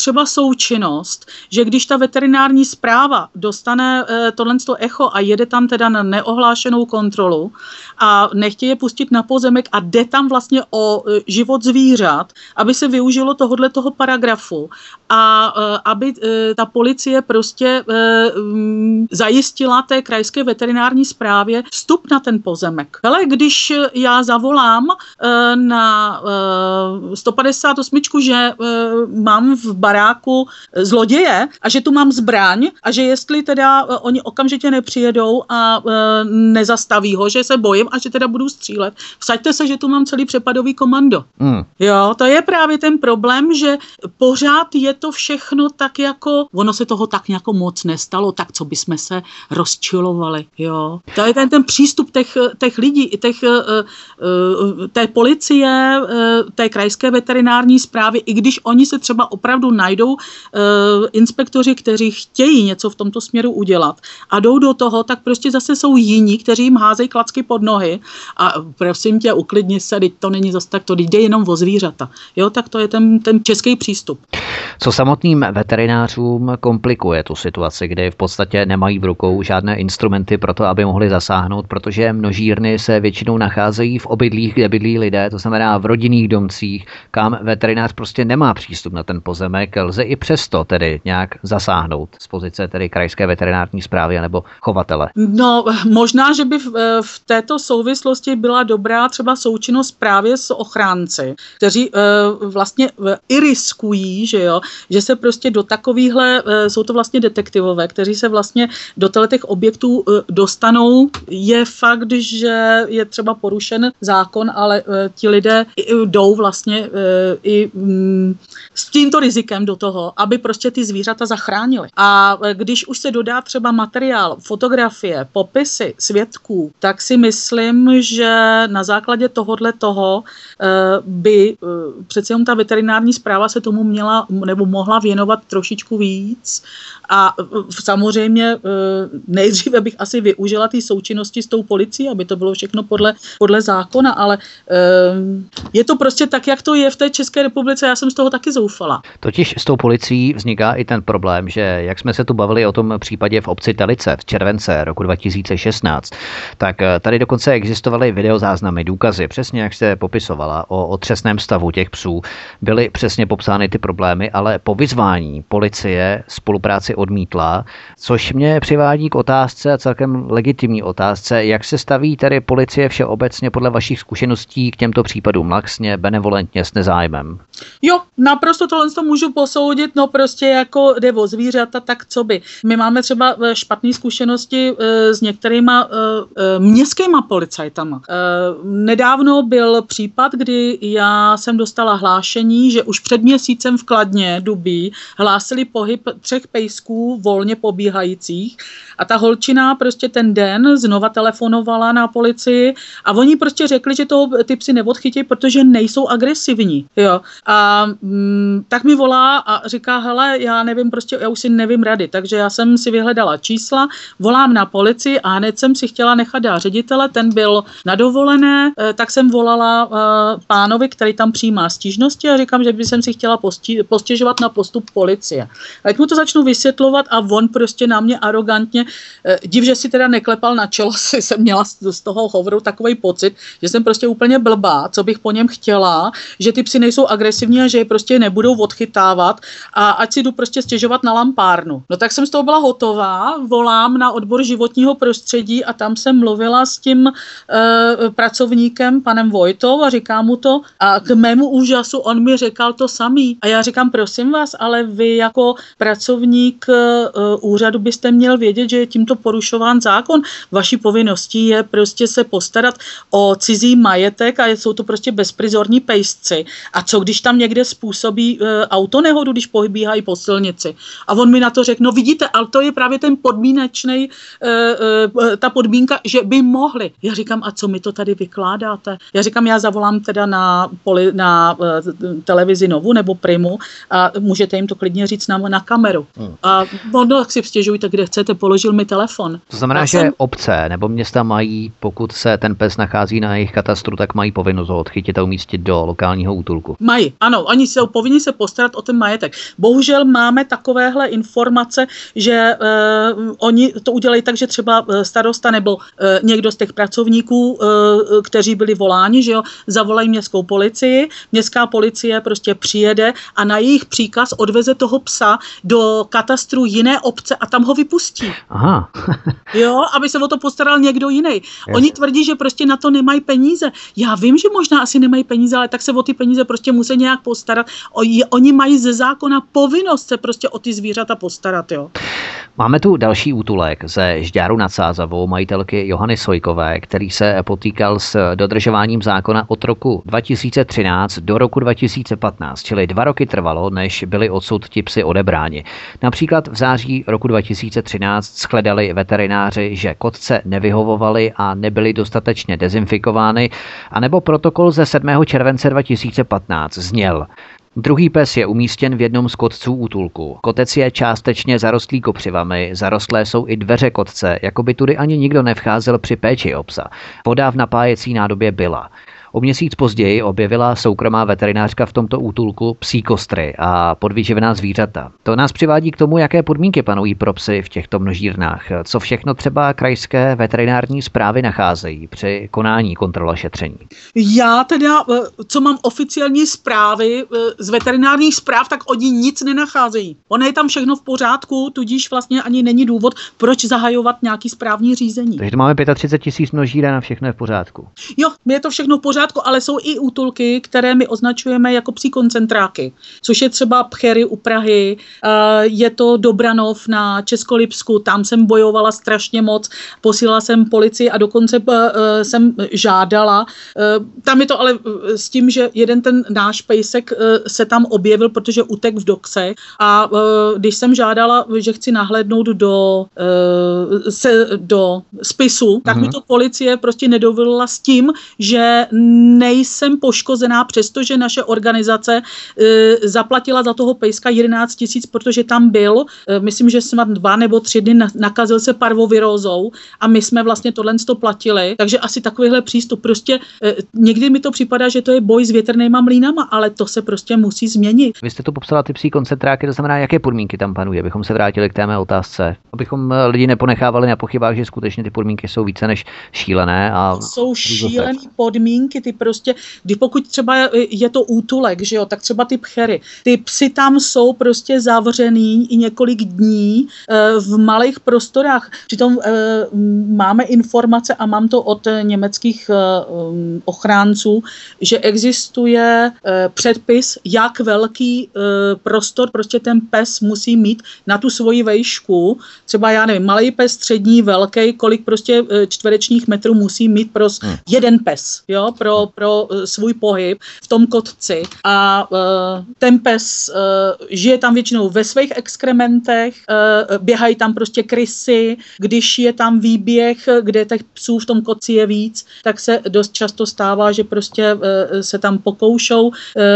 Speaker 2: třeba součinnost, že když ta veterinární správa dostane e, tohle echo a jede tam teda na neohlášenou kontrolu a nechtějí je pustit na pozemek a jde tam vlastně o e, život zvířat, aby se využilo tohodle toho paragrafu a e, aby e, ta policie prostě e, m, zajistila té krajské veterinární správě vstup na ten pozemek. Ale když já zavolám e, na e, sto padesát osm, že e, mám v baráku zloděje a že tu mám zbraň a že jestli teda e, oni okamžitě nepřijedou a e, nezastaví ho, že se bojím a že teda budu střílet. Vsaďte se, že tu mám celý přepadový komando. Mm. Jo, to je právě ten problém, že pořád je to všechno tak jako, ono se toho tak nějak moc nestalo, tak co bychom se rozčilovali, jo. To je ten, ten přístup těch, těch lidí, těch, té policie, té krajské veterinární správy, i když oni se třeba opravdu najdou inspektoři, kteří chtějí něco v tomto směru udělat a jdou do toho, tak prostě zase jsou jiní, kteří jim házejí klacky pod nohy a prosím tě, uklidni se, teď to není zase tak, to jde jenom o zvířata. Jo, tak to je ten, ten český přístup.
Speaker 1: Co samotným veterinářům komplikuje tu situaci, kdy v podstatě nemají v rukou žádné instrumenty pro to, aby mohli zasáhnout, protože množírny se většinou nacházejí v obydlích, kde bydlí lidé, to znamená v rodinných domcích, kam veterinář prostě nemá přístup na ten pozemek, lze i přesto tedy nějak zasáhnout z pozice tedy krajské veterinární správy nebo chovatele.
Speaker 2: No, možná, že by v, v této souvislosti byla dobrá třeba součinnost právě s ochránci, kteří uh, vlastně uh, i riskují, že jo, že se prostě do takovýchhle, uh, jsou to vlastně detektivové, kteří se vlastně do těch objektů uh, dostanou. Je fakt, že je třeba porušen zákon, ale uh, ti lidé jdou vlastně uh, i um, s tímto rizikem do toho, aby prostě ty zvířata zachránili. A uh, když už se dodá třeba materiál, fotografie, popisy svědků, tak si myslím, že na základě tohodle toho uh, by uh, přece jenom ta veterinární správa se tomu měla nebo mohla věnovat trošičku víc. A samozřejmě nejdříve bych asi využila ty součinnosti s tou policií, aby to bylo všechno podle, podle zákona, ale je to prostě tak, jak to je v té České republice, já jsem z toho taky zoufala.
Speaker 1: Totiž s tou policií vzniká i ten problém, že jak jsme se tu bavili o tom případě v obci Telice v července roku dva tisíce šestnáct, tak tady dokonce existovaly videozáznamy, důkazy, přesně jak jste popisovala o otřesném stavu těch psů, byly přesně popsány ty problémy, ale po vyzvání policie spolupráci odmítla, což mě přivádí k otázce a celkem legitimní otázce, jak se staví tedy policie všeobecně podle vašich zkušeností k těmto případům laxně, benevolentně, s nezájmem?
Speaker 2: Jo, naprosto tohle to můžu posoudit, no prostě jako jde o zvířata, tak co by. My máme třeba špatné zkušenosti e, s některýma e, městskýma policajtama. E, nedávno byl případ, kdy já jsem dostala hlášení, že už před měsícem v Kladně, Dubí, hlásili pohyb třech pejsků volně pobíhajících a ta holčina prostě ten den znova telefonovala na policii a oni prostě řekli, že to ty psy neodchytí, protože nejsou agresivní. Jo. A mm, tak mi volá a říká, hele, já nevím, prostě já už si nevím rady, takže já jsem si vyhledala čísla, volám na policii a hned jsem si chtěla nechat dát ředitele, ten byl na dovolené, tak jsem volala uh, pánovi, který tam přijímá stížnosti a říkám, že by jsem si chtěla posti- postěžovat na postup policie. Ať mu to začnu vysvětlovat a on prostě na mě arrogantně, div, že si teda neklepal na čelo, jsem měla z toho hovoru takový pocit, že jsem prostě úplně blbá, co bych po něm chtěla, že ty psy nejsou agresivní a že je prostě nebudou odchytávat a ať si jdu prostě stěžovat na lampárnu. No tak jsem z toho byla hotová, volám na odbor životního prostředí a tam jsem mluvila s tím e, pracovníkem, panem Vojtou a říkám mu to a k mému úžasu on mi řekl to samý. A já říkám, prosím vás, ale vy jako pracovník e, úřadu byste měl vědět, že je tímto porušován zákon. Vaší povinností je prostě se postarat o cizí majetek a jsou to prostě bezprizorní pejsci. A co když tam někde způsobí e, autonehodu, když pohybíhají po silnici? A on mi na to řekl, no vidíte, ale to je právě ten podmínečnej, e, e, ta podmínka, že by mohli. Já říkám, a co mi to tady vykládáte? Já říkám, já zavolám teda na, poli, na e, televizi Novu nebo Primu a můžete jim to klidně říct na, na kameru. Hmm. A no, no, si stěžujte, kde chcete, položil mi telefon.
Speaker 1: To znamená, já že jsem... obce nebo města mají, pokud se ten pes nachází na jejich katastru, tak mají povinnost ho odchytit a umístit do lokálního útulku.
Speaker 2: Mají, ano, oni jsou povinni se postarat o ten majetek. Bohužel máme takovéhle informace, že uh, oni to udělají tak, že třeba starosta nebo uh, někdo z těch pracovníků, uh, kteří byli voláni, že jo, zavolají městskou policii, městská policie prostě přijede a na jejich příkaz odveze toho psa do katastru jiné obce a tam ho vypustí.
Speaker 1: Aha.
Speaker 2: Jo, aby se o to postaral někdo jiný. Oni tvrdí, že prostě na to nemají peníze. Já vím, že možná asi nemají peníze, ale tak se o ty peníze prostě musí nějak postarat. Oni mají ze zákona povinnost se prostě o ty zvířata postarat, jo.
Speaker 1: Máme tu další útulek ze Žďáru nad Sázavou, majitelky Johany Sojkové, který se potýkal s dodržováním zákona od roku dva tisíce třináct do roku dva tisíce patnáct, čili dva roky trvalo, než byli odsud ti psi odebráni. Například v září roku dva tisíce třináct shledali veterináři, že kotce nevyhovovali a nebyly dostatečně dezinfikovány, anebo protokol ze sedmého července dva tisíce patnáct zněl: druhý pes je umístěn v jednom z kotců útulku. Kotec je částečně zarostlý kopřivami, zarostlé jsou i dveře kotce, jako by tudy ani nikdo nevcházel při péči o psa. Voda v napájecí nádobě byla. O měsíc později objevila soukromá veterinářka v tomto útulku psí kostry a podvyživená zvířata. To nás přivádí k tomu, jaké podmínky panují pro psy v těchto množírnách. Co všechno třeba krajské veterinární správy nacházejí při konání kontrol a šetření.
Speaker 2: Já teda, co mám oficiální zprávy z veterinárních správ, tak oni nic nenacházejí. Ono je tam všechno v pořádku, tudíž vlastně ani není důvod, proč zahajovat nějaký správní řízení.
Speaker 1: Takže to máme třicet pět tisíc množíren a všechno je v pořádku.
Speaker 2: Jo, je to všechno v pořádku. Ale jsou i útulky, které my označujeme jako psí koncentráky, což je třeba Pchery u Prahy, je to Dobranov na Českolipsku, tam jsem bojovala strašně moc, posílala jsem policii a dokonce jsem žádala. Tam je to ale s tím, že jeden ten náš pejsek se tam objevil, protože utek v doxe a když jsem žádala, že chci nahlédnout do, se, do spisu, tak mm-hmm. mi to policie prostě nedovolila s tím, že nejsem poškozená, přestože naše organizace e, zaplatila za toho pejska jedenáct tisíc, protože tam byl, e, myslím, že snad dva nebo tři dny na, nakazil se parvovirózou a my jsme vlastně tohle to platili, takže asi takovýhle přístup. Prostě e, někdy mi to připadá, že to je boj s větrnýma mlýnama, ale to se prostě musí změnit.
Speaker 1: Vy jste tu popsala ty psí koncentráky, to znamená, jaké podmínky tam panují, abychom se vrátili k té mé otázce, abychom lidi neponechávali na pochybách, že skutečně ty podmínky jsou více než šílené. A
Speaker 2: jsou šílené podmínky, ty prostě, kdy pokud třeba je to útulek, že jo, tak třeba ty Pchery, ty psy tam jsou prostě zavřený i několik dní e, v malých prostorách. Přitom e, máme informace a mám to od německých e, ochránců, že existuje e, předpis, jak velký e, prostor prostě ten pes musí mít na tu svoji vejšku. Třeba já nevím, malý pes, střední, velký, kolik prostě e, čtverečních metrů musí mít pro hmm. jeden pes, jo, pro pro svůj pohyb v tom kotci a uh, ten pes uh, žije tam většinou ve svých exkrementech, uh, běhají tam prostě krysy, když je tam výběh, kde těch psů v tom kotci je víc, tak se dost často stává, že prostě uh, se tam pokoušou. Uh,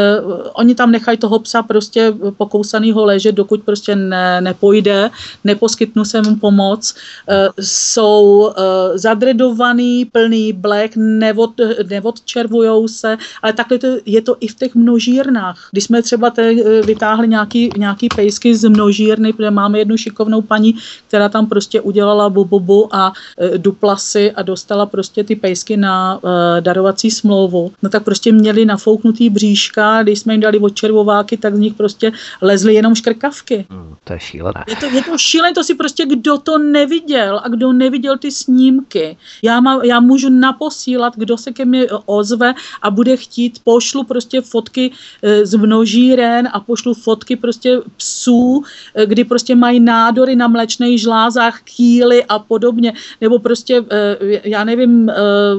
Speaker 2: oni tam nechají toho psa prostě pokousanýho ležet, dokud prostě ne, nepojde, neposkytnu se mu pomoc. Uh, jsou uh, zadredovaný, plný blek, nevod, nevodčervujou se, ale takhle to, je to i v těch množírnách. Když jsme třeba te, vytáhli nějaký, nějaký pejsky z množírny, protože máme jednu šikovnou paní, která tam prostě udělala bububu a e, duplasy a dostala prostě ty pejsky na e, darovací smlouvu. No tak prostě měli nafouknutý bříška, když jsme jim dali odčervováky, tak z nich prostě lezly jenom škrkavky.
Speaker 1: Hmm, to je šílené.
Speaker 2: Je to, je to šílené, to si prostě kdo to neviděl a kdo neviděl ty snímky. Já, má, já můžu naposílat, kdo se ke mně ozve a bude chtít, pošlu prostě fotky e, z množíren a pošlu fotky prostě psů, e, kdy prostě mají nádory na mléčných žlázách, kýly a podobně, nebo prostě, e, já nevím, e,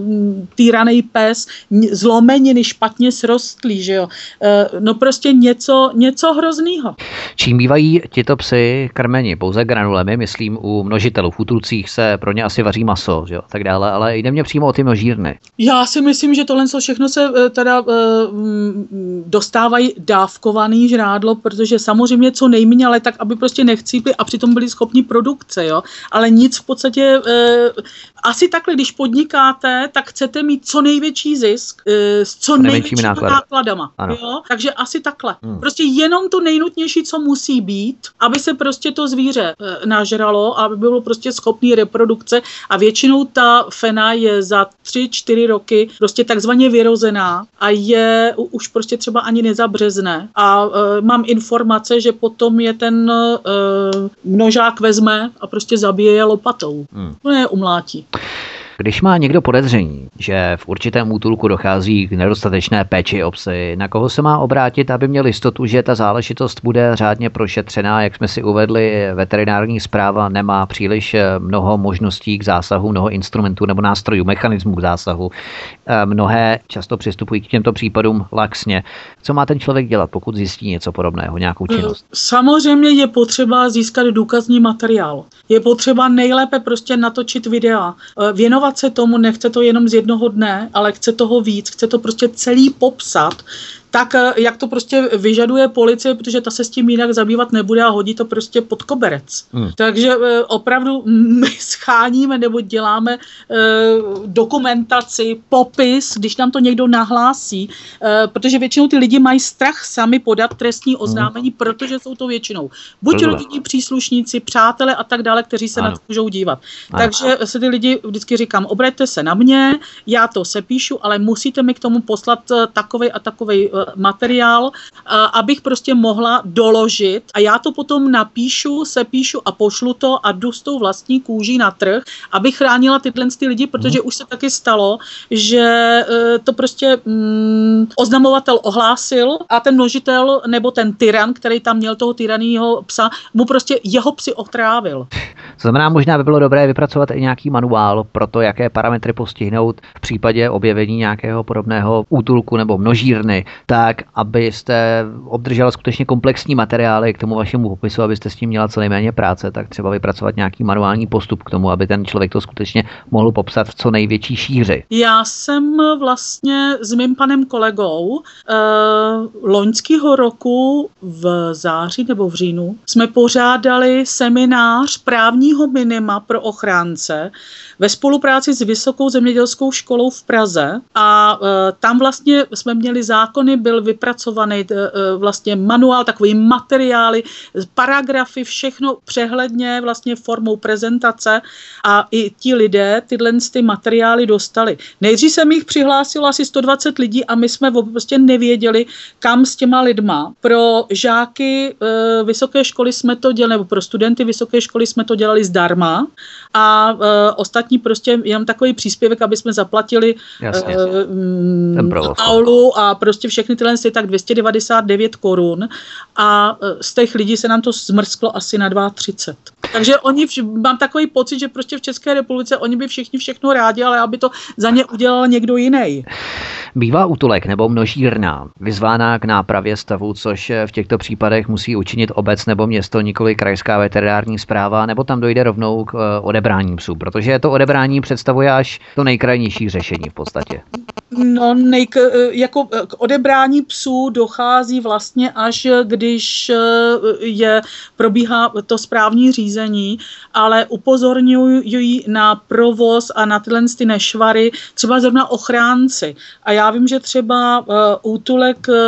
Speaker 2: týranej pes, zlomeniny, špatně srostlý, že jo. E, no prostě něco, něco hroznýho.
Speaker 1: Čím bývají tito psy krmeni? Pouze granulemi, myslím, u množitelů. V útulcích se pro ně asi vaří maso, že jo, tak dále, ale jde mě přímo o ty množírny.
Speaker 2: Já si myslím, že tohle všechno se teda e, dostávají dávkovaný žrádlo, protože samozřejmě co nejméně, ale tak, aby prostě nechcípli a přitom byli schopni produkce, jo. Ale nic v podstatě, e, asi takhle, když podnikáte, tak chcete mít co největší zisk s co největšími náklady. nákladama. Jo? Takže asi takhle. Hmm. Prostě jenom to nejnutnější, co musí být, aby se prostě to zvíře nažralo, aby bylo prostě schopný reprodukce a většinou ta fena je za tři, čtyři roky prostě takzvaně vyrozená a je už prostě třeba ani nezabřezne. A uh, mám informace, že potom je ten uh, množák vezme a prostě zabije je lopatou. Hmm. To je umlátí.
Speaker 1: Když má někdo podezření, že v určitém útulku dochází k nedostatečné péči o psy, na koho se má obrátit, aby měl jistotu, že ta záležitost bude řádně prošetřená, jak jsme si uvedli, veterinární správa nemá příliš mnoho možností k zásahu, mnoho instrumentů nebo nástrojů, mechanismů k zásahu. Mnohé často přistupují k těmto případům laxně. Co má ten člověk dělat, pokud zjistí něco podobného, nějakou činnost?
Speaker 2: Samozřejmě je potřeba získat důkazní materiál. Je potřeba nejlépe prostě natočit videa, věnovat se tomu, nechce to jenom z jednoho dne, ale chce toho víc, chce to prostě celý popsat, tak jak to prostě vyžaduje policie, protože ta se s tím jinak zabývat nebude a hodí to prostě pod koberec. Hmm. Takže opravdu my scháníme nebo děláme eh, dokumentaci, popis, když nám to někdo nahlásí, eh, protože většinou ty lidi mají strach sami podat trestní oznámení, hmm. protože jsou to většinou buď rodinní příslušníci, přátelé a tak dále, kteří se ano. na to můžou dívat. Ano. Takže se ty lidi vždycky říkám, obraťte se na mě, já to sepíšu, ale musíte mi k tomu poslat takovej a takovej materiál, abych prostě mohla doložit a já to potom napíšu, sepíšu a pošlu to a jdu s tou vlastní kůží na trh, abych chránila tyhle ty lidi, protože už se taky stalo, že to prostě mm, oznamovatel ohlásil a ten množitel nebo ten tyran, který tam měl toho tyranního psa, mu prostě jeho psy otrávil.
Speaker 1: To znamená, možná by bylo dobré vypracovat i nějaký manuál pro to, jaké parametry postihnout v případě objevení nějakého podobného útulku nebo množírny, tak, abyste obdržela skutečně komplexní materiály k tomu vašemu popisu, abyste s tím měla co nejméně práce, tak třeba vypracovat nějaký manuální postup k tomu, aby ten člověk to skutečně mohl popsat v co největší šíři.
Speaker 2: Já jsem vlastně s mým panem kolegou eh, loňského roku v září nebo v říjnu jsme pořádali seminář právního minima pro ochránce ve spolupráci s Vysokou zemědělskou školou v Praze a e, tam vlastně jsme měli zákony, byl vypracovaný e, vlastně manuál, takový materiály, paragrafy, všechno přehledně vlastně formou prezentace a i ti lidé tyhle ty materiály dostali. Nejdřív jsem jich přihlásilo asi sto dvacet lidí a my jsme prostě nevěděli, kam s těma lidma. Pro žáky e, vysoké školy jsme to dělali, nebo pro studenty vysoké školy jsme to dělali zdarma a e, ostatní prostě jenom takový příspěvek, aby jsme zaplatili
Speaker 1: Jasně,
Speaker 2: e, aulu a prostě všechny tyhle je tak dvě stě devadesát devět korun a z těch lidí se nám to zmrsklo asi na třicet dva. Takže oni, mám takový pocit, že prostě v České republice oni by všichni všechno rádi, ale aby to za ně udělal někdo jiný.
Speaker 1: Bývá útulek nebo množírna vyzvána k nápravě stavu, což v těchto případech musí učinit obec nebo město, nikoli krajská veterinární správa, nebo tam dojde rovnou k odebrání psů, protože to odebrání představuje až to nejkrajnější řešení v podstatě.
Speaker 2: No, nejk, jako k odebrání psů dochází vlastně až, když je, probíhá to správní řízení, ale upozorňují na provoz a na tyhle ty nešvary třeba zrovna ochránci. A já vím, že třeba uh, útulek uh,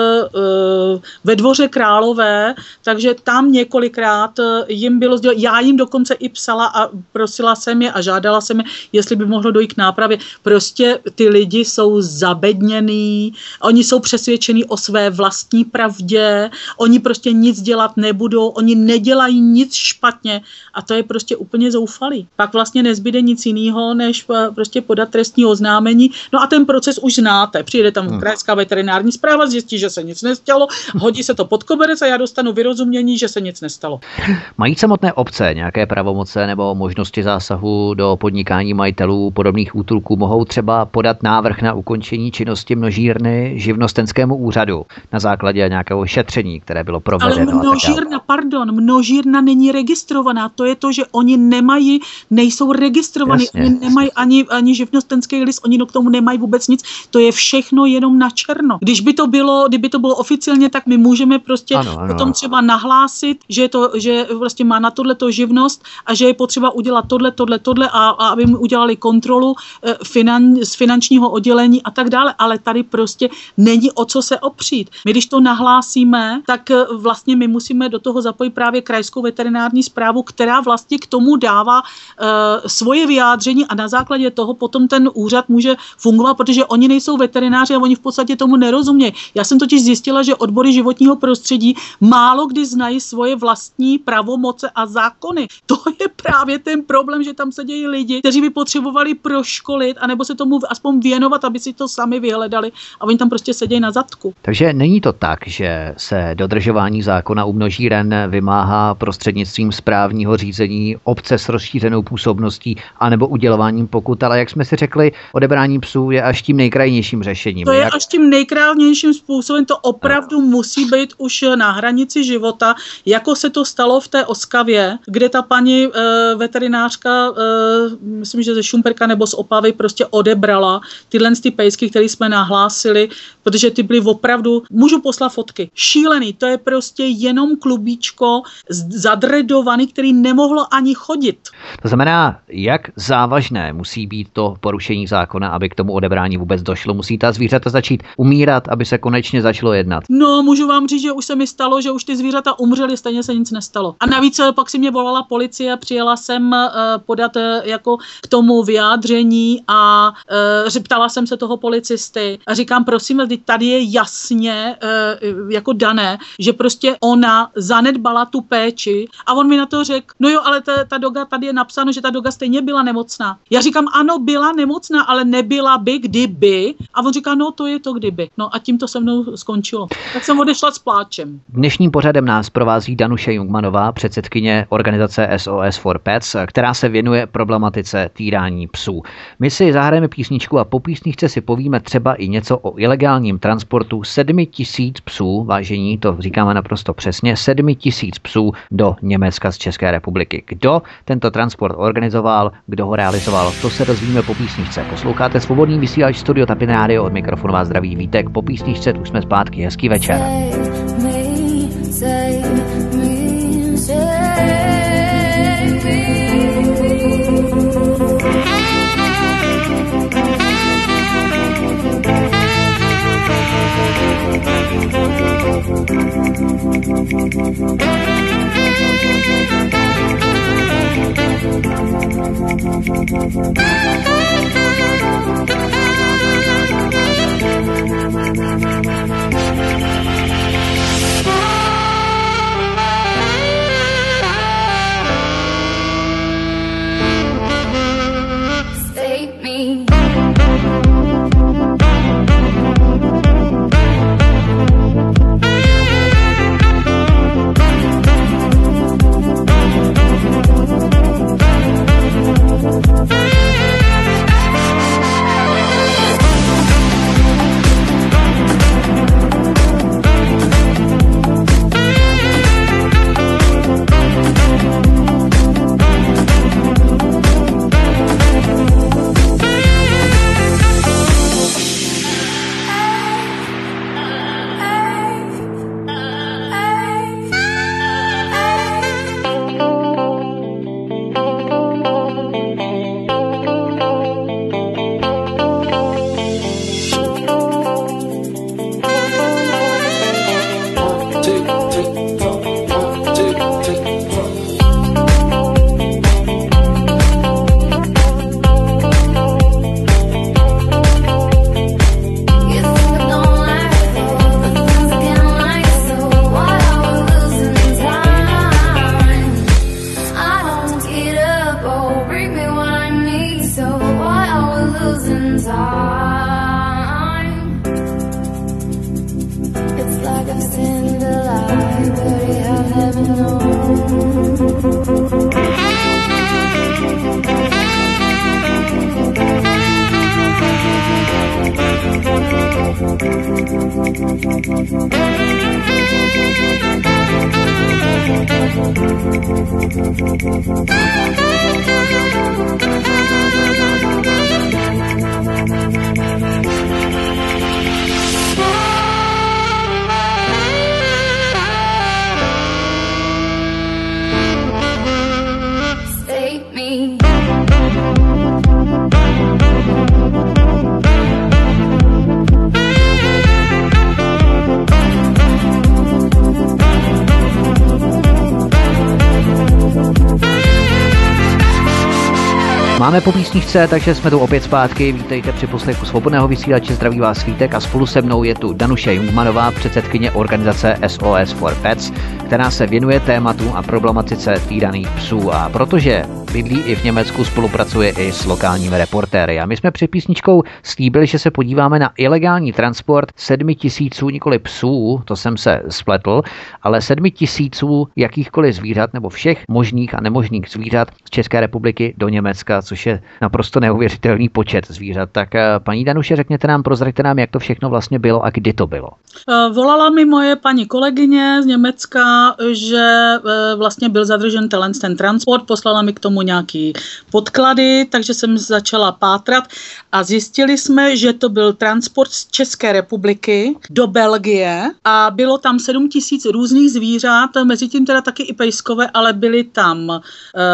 Speaker 2: ve Dvoře Králové, takže tam několikrát uh, jim bylo sděleno, já jim dokonce i psala a prosila jsem je a žádala jsem je, jestli by mohlo dojít k nápravě. Prostě ty lidi jsou zabedněný, oni jsou přesvědčení o své vlastní pravdě, oni prostě nic dělat nebudou, oni nedělají nic špatně a to je prostě úplně zoufalý. Pak vlastně nezbyde nic jiného, než prostě podat trestní oznámení. No a ten proces už znáte. Přijde tam hmm. krajská veterinární správa, zjistí, že se nic nestalo, hodí se to pod koberec a já dostanu vyrozumění, že se nic nestalo.
Speaker 1: Mají samotné obce nějaké pravomoce nebo možnosti zásahu do podnikání majitelů podobných útulků? Mohou třeba podat návrh na ukončení ukončení činnosti množírny živnostenskému úřadu na základě nějakého šetření, které bylo provedeno.
Speaker 2: Ale množírna, pardon, množírna není registrovaná. To je to, že oni nemají, nejsou registrovaní, jasně, oni nemají jasně. ani, ani živnostenský list, oni k tomu nemají vůbec nic. To je všechno jenom na černo. Když by to bylo, kdyby to bylo oficiálně, tak my můžeme prostě ano, ano, potom třeba nahlásit, že to, že vlastně má na tohleto živnost a že je potřeba udělat tohle, tohle, tohle a, a aby mu udělali kontrolu e, finan, z finančního oddělení a tak dále, ale tady prostě není o co se opřít. My když to nahlásíme, tak e, vlastně my musíme do toho zapojit právě krajskou veterinární správu, která vlastně k tomu dává e, svoje vyjádření a na základě toho potom ten úřad může fungovat, protože oni nejsou veterináři a oni v podstatě tomu nerozumějí. Já jsem totiž zjistila, že odbory životního prostředí málo kdy znají svoje vlastní pravomoce a zákony. To je právě ten problém, že tam sedějí lidi, kteří by potřebovali proškolit, anebo se tomu aspoň věnovat, aby si to sami vyhledali a oni tam prostě sedějí na zadku.
Speaker 1: Takže není to tak, že se dodržování zákona u množíren vymáhá prostřednictvím správního řízení obce s rozšířenou působností anebo udělováním pokut, ale jak jsme si řekli, odebrání psů je až tím nejkrajnějším řešením.
Speaker 2: To je
Speaker 1: jak...
Speaker 2: až tím nejkrajnějším způsobem, to opravdu no. musí být už na hranici života, jako se to stalo v té Oskavě, kde ta paní e, veterinářka, e, myslím, že ze Šumperka nebo z Opavy prostě odebrala tyhle ty pejsky, které jsme nahlásili, protože ty byly opravdu, můžu poslat fotky, šílený, to je prostě jenom klubíčko zadredovaný, který nemohlo ani chodit.
Speaker 1: To znamená, jak závažné musí být to porušení zákona, aby k tomu odebrání vůbec došlo? Musí ta zvířata začít umírat, aby se konečně začalo jednat?
Speaker 2: No, můžu vám říct, že už se mi stalo, že už ty zvířata umřely, stejně se nic nestalo. A navíc pak si mě volala policie, přijela jsem podat jako k tomu vyjádření a ptala jsem se toho policisty a říkám, prosím, tady je jasně jako dané, že prostě ona zanedbala tu péči a on mi na to řekl, no jo, ale ta, ta doga, tady je napsáno, že ta doga stejně byla nemocná. Já říkám, ano, byla nemocná, ale nebyla by, kdyby. A on říká, no to je to kdyby. No a tím to se mnou skončilo. Tak jsem odešla s pláčem.
Speaker 1: Dnešním pořadem nás provází Danuše Jungmanová, předsedkyně organizace S O S for Pets, která se věnuje problematice týrání psů. My si zahrajeme písničku a po písničce si povíme třeba i něco o ilegálním transportu sedmi tisíc psů, vážení, to říkáme naprosto přesně, sedmi tisíc psů do Německa z České republiky. Kdo tento transport organizoval, kdo ho realizoval, to se dozvíme po písničce. Posloucháte Svobodný vysílač Studio Tapin Radio, od mikrofonu vás zdraví Vítek. Po písničce tu jsme zpátky, hezký večer.
Speaker 3: Save me, save me, save me. Save me. Thank you.
Speaker 1: Máme po písničce, takže jsme tu opět zpátky. Vítejte při poslechu Svobodného vysílače, zdraví vás Vítek a spolu se mnou je tu Danuše Jungmanová, předsedkyně organizace S O S for Pets, která se věnuje tématu a problematice týraných psů. A protože bydlí i v Německu, spolupracuje i s lokálními reportéry. A my jsme před písničkou slíbili, že se podíváme na ilegální transport sedmi tisíců, nikoli psů, to jsem se spletl, ale sedmi tisíců jakýchkoliv zvířat nebo všech možných a nemožných zvířat z České republiky do Německa, což je naprosto neuvěřitelný počet zvířat. Tak paní Danuše, řekněte nám, prozraďte nám, jak to všechno vlastně bylo a kdy to bylo.
Speaker 2: Volala mi moje paní kolegyně z Německa, že vlastně byl zadržen ten transport, poslala mi k tomu nějaký podklady, takže jsem začala pátrat a zjistili jsme, že to byl transport z České republiky do Belgie a bylo tam sedm tisíc různých zvířat, mezi tím teda taky i pejskové, ale byly tam uh,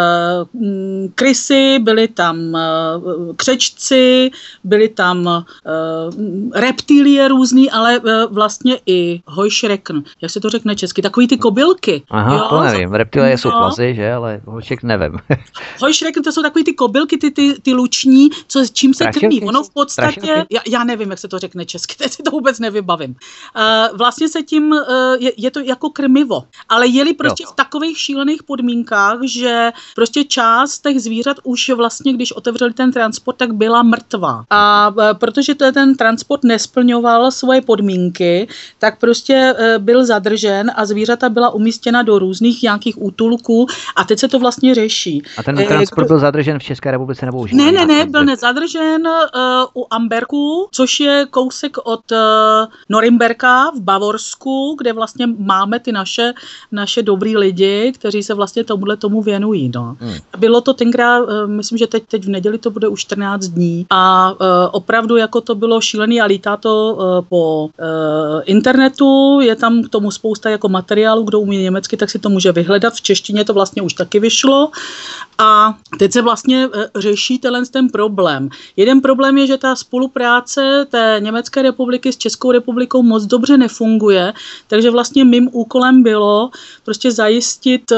Speaker 2: krysy, byly tam uh, křečci, byly tam uh, reptilie různý, ale uh, vlastně i hojšrekn, jak se to řekne česky, takový ty kobylky.
Speaker 1: Aha,
Speaker 2: jo?
Speaker 1: To nevím, reptilie
Speaker 2: no.
Speaker 1: jsou plazy, že, ale hojšek nevím.
Speaker 2: Hojšrekn, to jsou takový ty kobylky, ty, ty, ty luční, co, čím se krmí. Ono v podstatě, já, já nevím, jak se to řekne česky, teď si to vůbec nevybavím. Uh, vlastně se tím, uh, je, je to jako krmivo, ale jeli prostě jo. v takových šílených podmínkách, že prostě část těch zvířat už vlastně, když otevřeli ten transport, tak byla mrtvá. A uh, protože to, ten transport nesplňoval svoje podmínky, tak prostě uh, byl zadržen a zvířata byla umístěna do různých nějakých útulků a teď se to vlastně řeší.
Speaker 1: A ten transport byl zadržen v České republice nebo už?
Speaker 2: Ne, ne, ne, byl nezadržen uh, u Amberku, což je kousek od uh, Norimberka v Bavorsku, kde vlastně máme ty naše, naše dobrý lidi, kteří se vlastně tomuhle tomu věnují. No. Hmm. Bylo to tenkrát, uh, myslím, že teď, teď v neděli to bude už čtrnáct dní a uh, opravdu jako to bylo šílený a lítá to uh, po uh, internetu, je tam k tomu spousta jako materiálu, kdo umí německy, tak si to může vyhledat, v češtině to vlastně už taky vyšlo a teď se vlastně uh, řeší tenhle ten problém. Jeden problém je, že ta spolupráce té Německé republiky s Českou republikou moc dobře nefunguje, takže vlastně mým úkolem bylo prostě zajistit,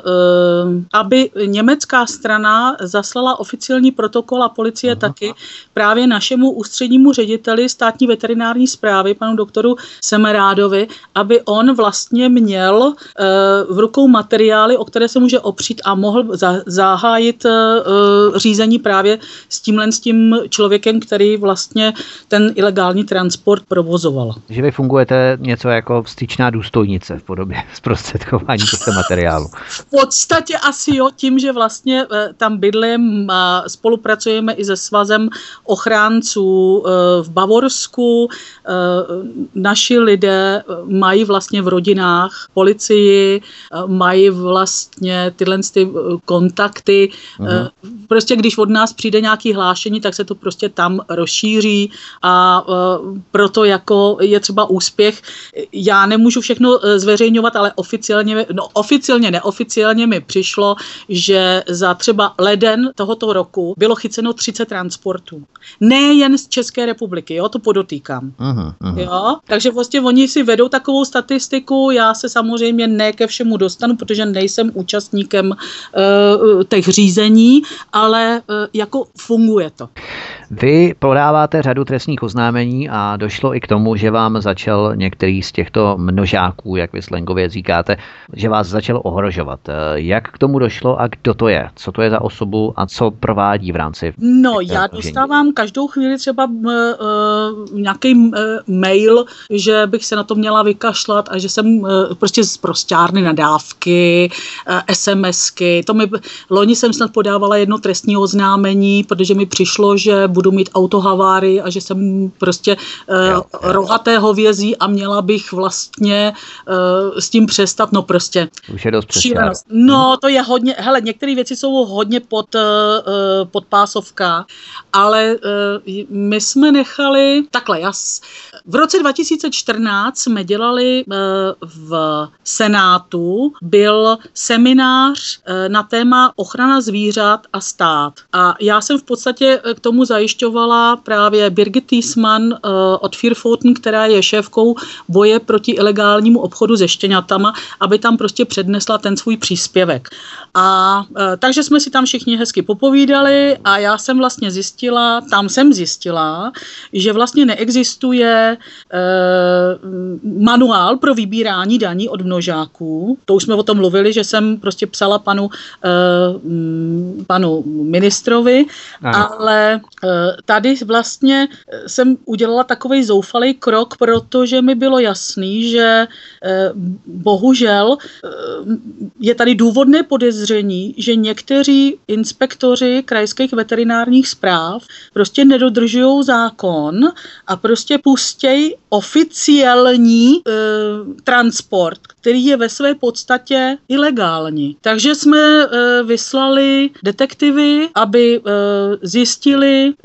Speaker 2: aby německá strana zaslala oficiální protokol a policie Aha. taky právě našemu ústřednímu řediteli státní veterinární správy, panu doktoru Semerádovi, aby on vlastně měl v rukou materiály, o které se může opřít a mohl zahájit řízení právě s tímhle s tím člověkem, který vlastně ten ilegální transport provozoval.
Speaker 1: Že vy fungujete něco jako styčná důstojnice v podobě zprostředkování těchto materiálů.
Speaker 2: V podstatě asi jo, tím, že vlastně tam bydlím a spolupracujeme i se svazem ochránců v Bavorsku. Naši lidé mají vlastně v rodinách policii, mají vlastně tyhle ty kontakty. Mhm. Prostě když od nás přijde nějaký hlášení, tak se to prostě tam rozšíří a uh, proto jako je třeba úspěch. Já nemůžu všechno zveřejňovat, ale oficiálně, no oficiálně, neoficiálně mi přišlo, že za třeba leden tohoto roku bylo chyceno třicet transportů. Nejen z České republiky, jo, to podotýkám. Uh-huh, uh-huh. Jo? Takže vlastně oni si vedou takovou statistiku, já se samozřejmě ne ke všemu dostanu, protože nejsem účastníkem uh, těch řízení, ale uh, jako funguje to.
Speaker 1: Vy podáváte řadu trestních oznámení a došlo i k tomu, že vám začal některý z těchto množáků, jak vy slangově říkáte, že vás začal ohrožovat. Jak k tomu došlo a kdo to je? Co to je za osobu a co provádí v rámci?
Speaker 2: No, já dostávám každou chvíli třeba uh, nějaký uh, mail, že bych se na to měla vykašlat a že jsem uh, prostě z prosťárny nadávky, uh, SMSky. To mi, loni jsem snad podávala jedno trestní oznámení, protože mi přišlo, že budu mít autohavárii a že jsem prostě uh, jo, jo. rohaté hovězí a měla bych vlastně uh, s tím přestat, no prostě.
Speaker 1: Už je dost
Speaker 2: šílenost. No, to je hodně, hele, některé věci jsou hodně pod, uh, pod pásovka, ale uh, my jsme nechali, takhle, já, v roce dva tisíce čtrnáct jsme dělali uh, v Senátu, byl seminář uh, na téma ochrana zvířat a stát. A já jsem v podstatě k tomu zajišťovala zajišťovala právě Birgit Thiesmann od Vierpfoten, která je šéfkou boje proti ilegálnímu obchodu se štěňatama, aby tam prostě přednesla ten svůj příspěvek. A takže jsme si tam všichni hezky popovídali a já jsem vlastně zjistila, tam jsem zjistila, že vlastně neexistuje eh, manuál pro vybírání daní od množáků. To už jsme o tom mluvili, že jsem prostě psala panu, eh, panu ministrovi, Aha. ale eh, tady vlastně jsem udělala takovej zoufalý krok, protože mi bylo jasný, že eh, bohužel eh, je tady důvodné podezření, že někteří inspektoři krajských veterinárních správ prostě nedodržují zákon a prostě pustějí oficiální e, transport, který je ve své podstatě ilegální. Takže jsme e, vyslali detektivy, aby e, zjistili, e,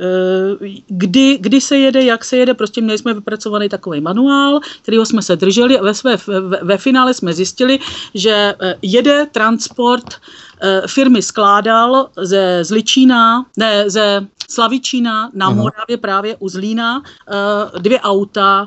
Speaker 2: kdy, kdy se jede, jak se jede. Prostě měli jsme vypracovaný takový manuál, kterýho jsme se drželi a ve, své, ve, ve finále jsme zjistili, že e, jede transport firmy Skládal ze Zličína, ne, ze Slavičína na Aha. Moravě právě u Zlína dvě auta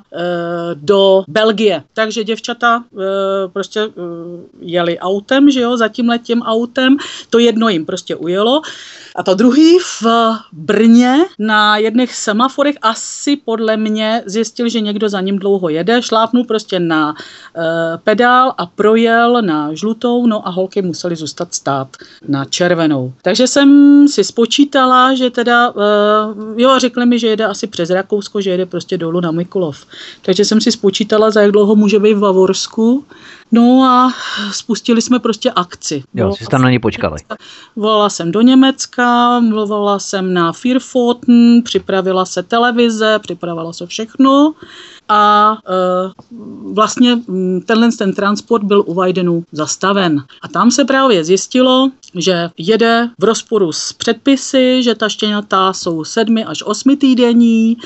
Speaker 2: do Belgie. Takže děvčata prostě jeli autem, že jo, za tímhletím autem. To jedno jim prostě ujelo. A to druhý v Brně na jedných semaforech asi podle mě zjistil, že někdo za ním dlouho jede, šlápnul prostě na uh, pedál a projel na žlutou, no a holky musely zůstat stát na červenou. Takže jsem si spočítala, že teda, uh, jo, řekli mi, že jede asi přes Rakousko, že jede prostě dolů na Mikulov. Takže jsem si spočítala, za jak dlouho může být v Bavorsku. No a spustili jsme prostě akci.
Speaker 1: Jo, jsi tam na ně počkali.
Speaker 2: Volala jsem do Německa, mluvila jsem na Vierpfoten, připravila se televize, připravila se všechno a e, vlastně tenhle ten transport byl u Weidenu zastaven. A tam se právě zjistilo, že jede v rozporu s předpisy, že ta štěňata jsou sedmi až osmi týdenní.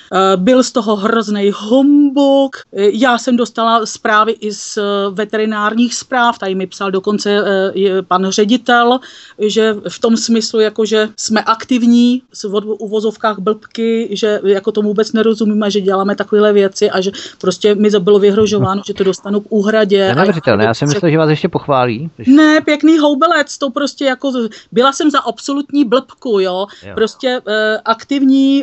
Speaker 2: Byl z toho hroznej humbuk. Já jsem dostala zprávy i z veterinárních zpráv, tady mi psal dokonce pan ředitel, že v tom smyslu, jako že jsme aktivní v uvozovkách blbky, že jako tomu vůbec nerozumíme, že děláme takovéhle věci a že prostě mi bylo vyhrožováno, že to dostanu k úhradě.
Speaker 1: Neuvěřitelné, já jsem myslel, že vás ještě pochválí.
Speaker 2: Ne, pěkný houbelec, to prostě jako, byla jsem za absolutní blbku, jo, jo. prostě uh, aktivní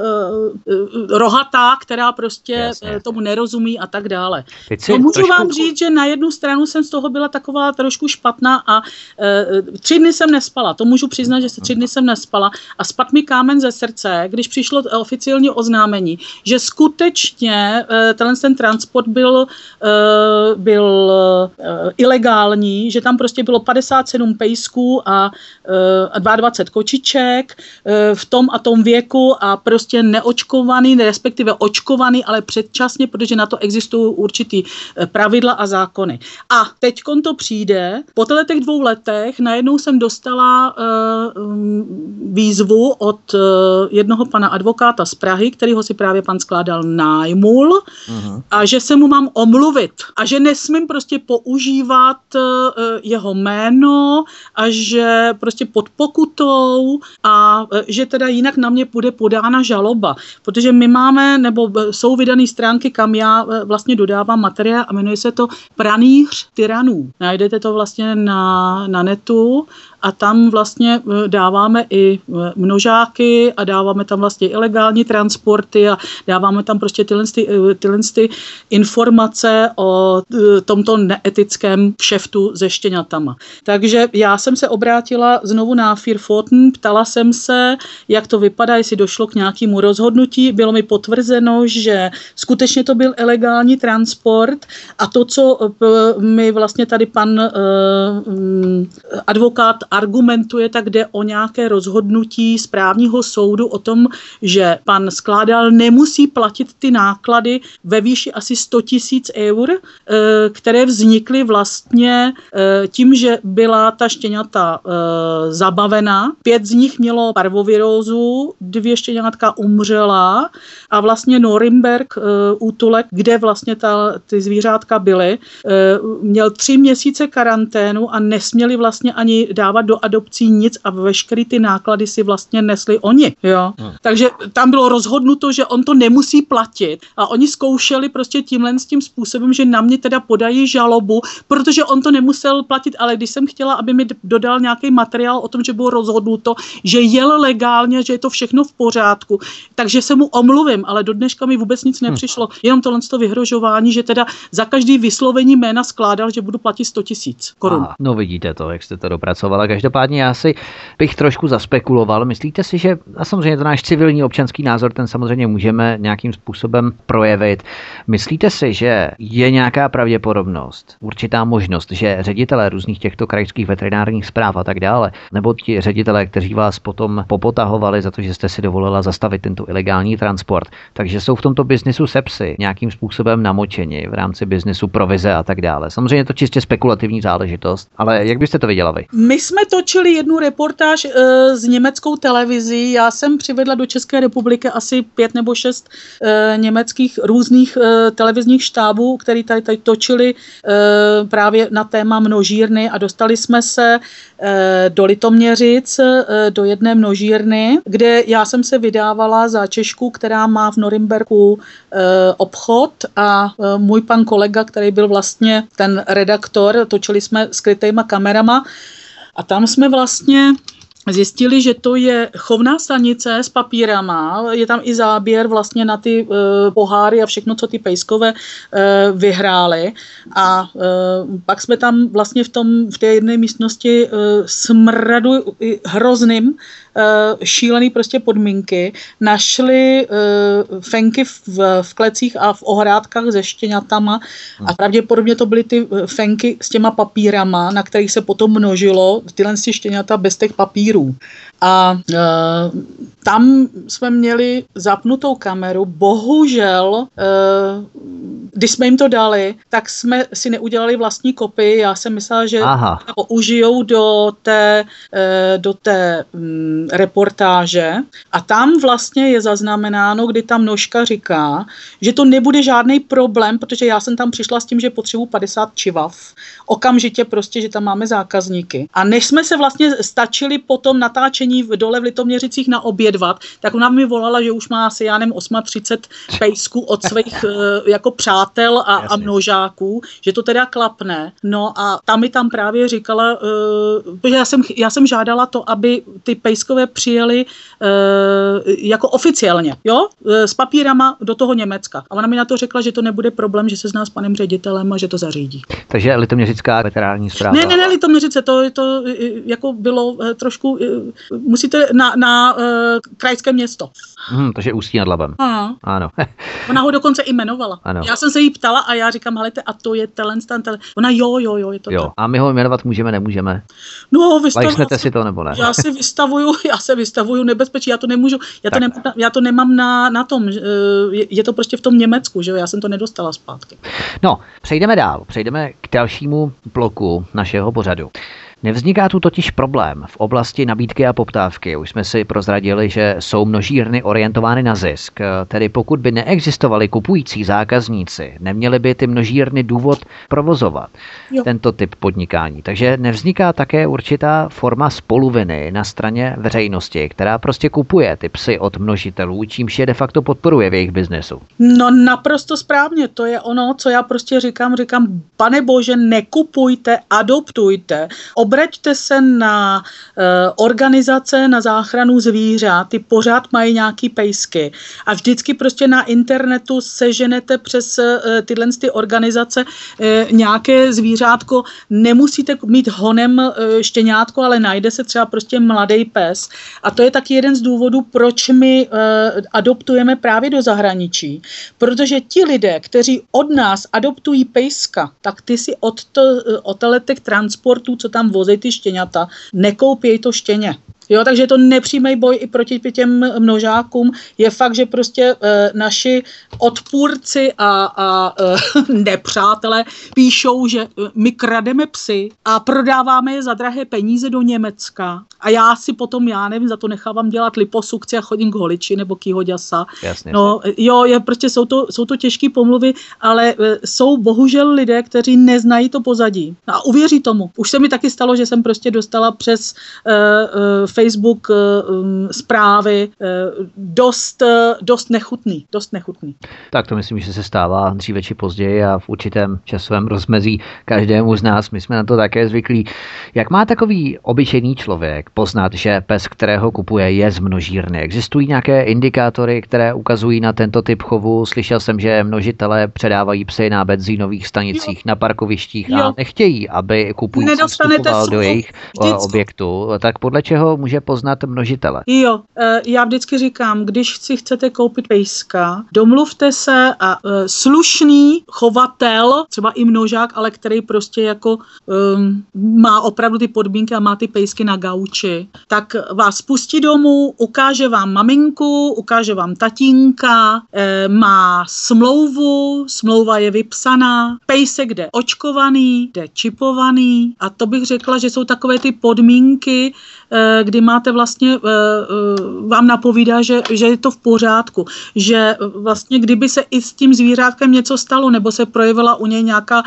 Speaker 2: uh, uh, rohatá, která prostě jasně, tomu nerozumí a tak dále. No, můžu trošku... vám říct, že na jednu stranu jsem z toho byla taková trošku špatná a e, tři dny jsem nespala. To můžu přiznat, že se tři dny jsem nespala a spadl mi kámen ze srdce, když přišlo oficiální oznámení, že skutečně e, tenhle ten transport byl, e, byl e, ilegální, že tam prostě bylo padesát sedm pejsků a e, dvacet dva kočiček e, v tom a tom věku a prostě neočkovaný, respektive očkovaný, ale předčasně, protože na to existují určitý pravidla a zákony. A teďkon to přijde, po těch dvou letech najednou jsem dostala uh, výzvu od uh, jednoho pana advokáta z Prahy, kterýho si právě pan Skládal nájmul, uh-huh. a že se mu mám omluvit a že nesmím prostě používat uh, jeho jméno a že prostě pod pokutou a uh, že teda jinak na mě bude podána žaloba, protože my máme, nebo jsou vydané stránky, kam já vlastně dodávám materiál a jmenuje se to Pranýř tyranů. Najdete to vlastně na, na netu a tam vlastně dáváme i množáky a dáváme tam vlastně ilegální transporty a dáváme tam prostě tyhle, tyhle informace o tomto neetickém kšeftu se štěňatama. Takže já jsem se obrátila znovu na Vierpfoten, ptala jsem se, jak to vypadá, jestli došlo k nějakému rozhodnutí. Bylo mi potvrzeno, že skutečně to byl ilegální transport a to, co mi vlastně tady pan uh, advokát argumentuje, tak jde o nějaké rozhodnutí správního soudu o tom, že pan Skládal nemusí platit ty náklady ve výši asi sto tisíc eur, které vznikly vlastně tím, že byla ta štěňata zabavena. Pět z nich mělo parvovirózu, dvě štěňatka umřela a vlastně Norimberg útulek, kde vlastně ta, ty zvířátka byly, měl tři měsíce karanténu a nesměli vlastně ani dávat do adopcí nic a veškerý ty náklady si vlastně nesli oni. Jo? Hmm. Takže tam bylo rozhodnuto, že on to nemusí platit a oni zkoušeli prostě tímhle s tím způsobem, že na mě teda podají žalobu, protože on to nemusel platit, ale když jsem chtěla, aby mi dodal nějaký materiál o tom, že bylo rozhodnuto, že jel legálně, že je to všechno v pořádku, takže se mu omluvím, ale do dneška mi vůbec nic nepřišlo. Hmm. Jenom tohle to vyhrožování, že teda za každý vyslovení jména skládal, že budu platit sto tisíc korun.
Speaker 1: Aha, no vidíte to, jak jste to dopracovala. Každopádně já si bych trošku zaspekuloval. Myslíte si, že, a samozřejmě to náš civilní občanský názor, ten samozřejmě můžeme nějakým způsobem projevit. Myslíte si, že je nějaká pravděpodobnost, určitá možnost, že ředitelé různých těchto krajských veterinárních správ a tak dále, nebo ti ředitelé, kteří vás potom popotahovali za to, že jste si dovolila zastavit tento ilegální transport, takže jsou v tomto biznisu se psy nějakým způsobem namočeni v rámci biznisu provize a tak dále. Samozřejmě je to čistě spekulativní záležitost, ale jak byste to viděla vy?
Speaker 2: My jsme točili jednu reportáž e, s německou televizí. Já jsem přivedla do České republiky asi pět nebo šest e, německých různých e, televizních štábů, který tady, tady točili e, právě na téma množírny a dostali jsme se e, do Litoměřic, e, do jedné množírny, kde já jsem se vydávala za Češku, která má v Norimberku e, obchod a e, můj pan kolega, který byl vlastně ten redaktor, točili jsme skrytejma kamerama a tam jsme vlastně zjistili, že to je chovná stanice s papírama, je tam i záběr vlastně na ty uh, poháry a všechno, co ty pejskové uh, vyhrály. A uh, pak jsme tam vlastně v, tom, v té jedné místnosti uh, smradu hrozným, uh, šílený prostě podmínky, našli uh, fenky v, v klecích a v ohrádkách se štěňatama a pravděpodobně to byly ty fenky s těma papírama, na kterých se potom množilo tyhle štěňata bez těch papírů. A e, tam jsme měli zapnutou kameru. Bohužel, e, když jsme jim to dali, tak jsme si neudělali vlastní kopii. Já jsem myslela, že to užijou do té, e, do té m, reportáže. A tam vlastně je zaznamenáno, kdy ta množka říká, že to nebude žádný problém, protože já jsem tam přišla s tím, že potřebuji padesát čivav. Okamžitě prostě, že tam máme zákazníky. A než jsme se vlastně stačili po tom natáčení v dole v Litoměřicích naobědvat, tak ona mi volala, že už má asi, já nevím, třicet osm pejsků od svých jako přátel a, a množáků, že to teda klapne. No a ta mi tam právě říkala, uh, že já jsem, já jsem žádala to, aby ty pejskové přijeli uh, jako oficiálně, jo, s papírama do toho Německa. A ona mi na to řekla, že to nebude problém, že se zná s panem ředitelem a že to zařídí.
Speaker 1: Takže Litoměřická veterinární správa.
Speaker 2: Ne, ne, ne, Litoměřice, to, to jako bylo trošku, musíte na, na uh, krajské město.
Speaker 1: Hmm, takže Ústí nad Labem.
Speaker 2: Aha.
Speaker 1: Ano.
Speaker 2: Ona ho dokonce i jmenovala.
Speaker 1: Ano.
Speaker 2: Já jsem se jí ptala a já říkám, helejte, a to je telen, telen. Ona jo, jo, jo, je to
Speaker 1: jo.
Speaker 2: tak.
Speaker 1: A my ho jmenovat můžeme, nemůžeme?
Speaker 2: No,
Speaker 1: Lajsnete si to, nebo ne?
Speaker 2: Já si vystavuju, já se vystavuju nebezpečí, já to nemůžu, já to, nemám, já to nemám na, na tom, je, je to prostě v tom Německu, že jo, já jsem to nedostala zpátky.
Speaker 1: No, přejdeme dál, přejdeme k dalšímu bloku našeho pořadu. Nevzniká tu totiž problém v oblasti nabídky a poptávky. Už jsme si prozradili, že jsou množírny orientovány na zisk. Tedy pokud by neexistovali kupující zákazníci, neměly by ty množírny důvod provozovat jo. tento typ podnikání. Takže nevzniká také určitá forma spoluviny na straně veřejnosti, která prostě kupuje ty psy od množitelů, čímž je de facto podporuje v jejich biznesu.
Speaker 2: No naprosto správně, to je ono, co já prostě říkám, říkám, pane bože, nekupujte, adoptujte, obraťte se na uh, organizace na záchranu zvířat, ty pořád mají nějaký pejsky a vždycky prostě na internetu seženete přes uh, tyhle ty organizace uh, nějaké zvířátko, nemusíte mít honem uh, štěňátko, ale najde se třeba prostě mladý pes a to je taky jeden z důvodů, proč my uh, adoptujeme právě do zahraničí, protože ti lidé, kteří od nás adoptují pejska, tak ty si od, to, od letek transportů, co tam vozí ty štěňata, nekoupěj to štěně. Jo, takže je to nepřímý boj i proti těm množákům. Je fakt, že prostě e, naši odpůrci a, a e, nepřátelé píšou, že my krademe psy a prodáváme je za drahé peníze do Německa a já si potom, já nevím, za to nechávám dělat liposukci a chodím k holiči nebo k jihoďasa.
Speaker 1: Jasně.
Speaker 2: No, jo, je, prostě jsou to, jsou to těžké pomluvy, ale e, jsou bohužel lidé, kteří neznají to pozadí a uvěří tomu. Už se mi taky stalo, že jsem prostě dostala přes e, e, Facebook e, zprávy e, dost, dost nechutný, dost nechutný.
Speaker 1: Tak to myslím, že se stává dříve či později a v určitém časovém rozmezí každému z nás. My jsme na to také zvyklí. Jak má takový obyčejný člověk poznat, že pes, kterého kupuje, je z množírny? Existují nějaké indikátory, které ukazují na tento typ chovu? Slyšel jsem, že množitelé předávají psy na benzínových stanicích, jo. na parkovištích jo. a nechtějí, aby kupující vstupoval do jejich vždycky. objektu. Tak podle čeho může poznat množitele?
Speaker 2: Jo, já vždycky říkám, když si chcete koupit pejska, domluvte se a slušný chovatel, třeba i množák, ale který prostě jako um, má opravdu ty podmínky a má ty pejsky na gauči, tak vás pustí domů, ukáže vám maminku, ukáže vám tatínka, e, má smlouvu, smlouva je vypsaná, pejsek jde očkovaný, jde čipovaný a to bych řekla, že jsou takové ty podmínky, e, kdy máte vlastně, e, e, vám napovídá, že, že je to v pořádku, že vlastně kdyby se i s tím zvířátkem něco stalo, nebo se projevila u něj nějaká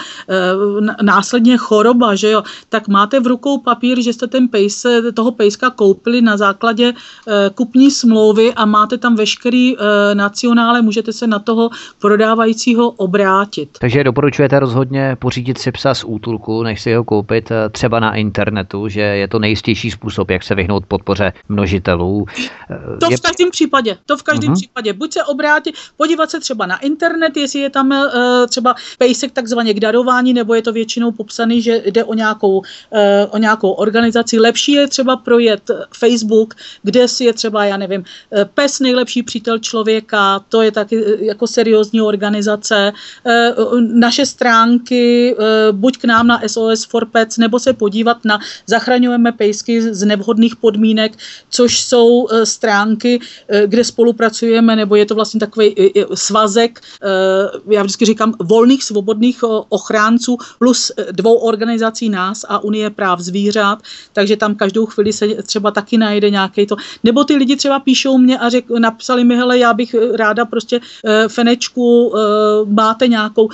Speaker 2: e, následně choroba, že jo, tak máte v rukou papír, že jste ten pejs, toho pejska koupili na základě e, kupní smlouvy a máte tam veškerý e, nacionále, můžete se na toho prodávajícího obrátit.
Speaker 1: Takže doporučujete rozhodně pořídit si psa z útulku, než si ho koupit třeba na internetu, že je to nejistější způsob, jak se vyhnout podpoře množitelů.
Speaker 2: To
Speaker 1: je...
Speaker 2: v každém případě, to v každém uh-huh. případě. Buď se obrátit, podívat se třeba na internet, jestli je tam uh, třeba pejsek takzvaně k darování, nebo je to většinou popsaný, že jde o nějakou, uh, o nějakou organizaci. Lepší je třeba projet Facebook, kde si je třeba, já nevím, pes nejlepší přítel člověka, to je taky jako seriózní organizace. Uh, naše stránky, uh, buď k nám na S O S for Pets, nebo se podívat na Zachraňujeme pejsky z nevhodných podmínek, což jsou uh, stránky, uh, kde spolupracujeme, nebo je to vlastně takový uh, svazek, uh, já vždycky říkám, volných svobodných uh, ochránců plus dvou organizací nás a Unie práv zvířat, takže tam každou chvíli se třeba taky najde nějaký to. Nebo ty lidi třeba píšou mě a řek, napsali mi, hele, já bych ráda prostě uh, Fenečku, uh, máte nějakou.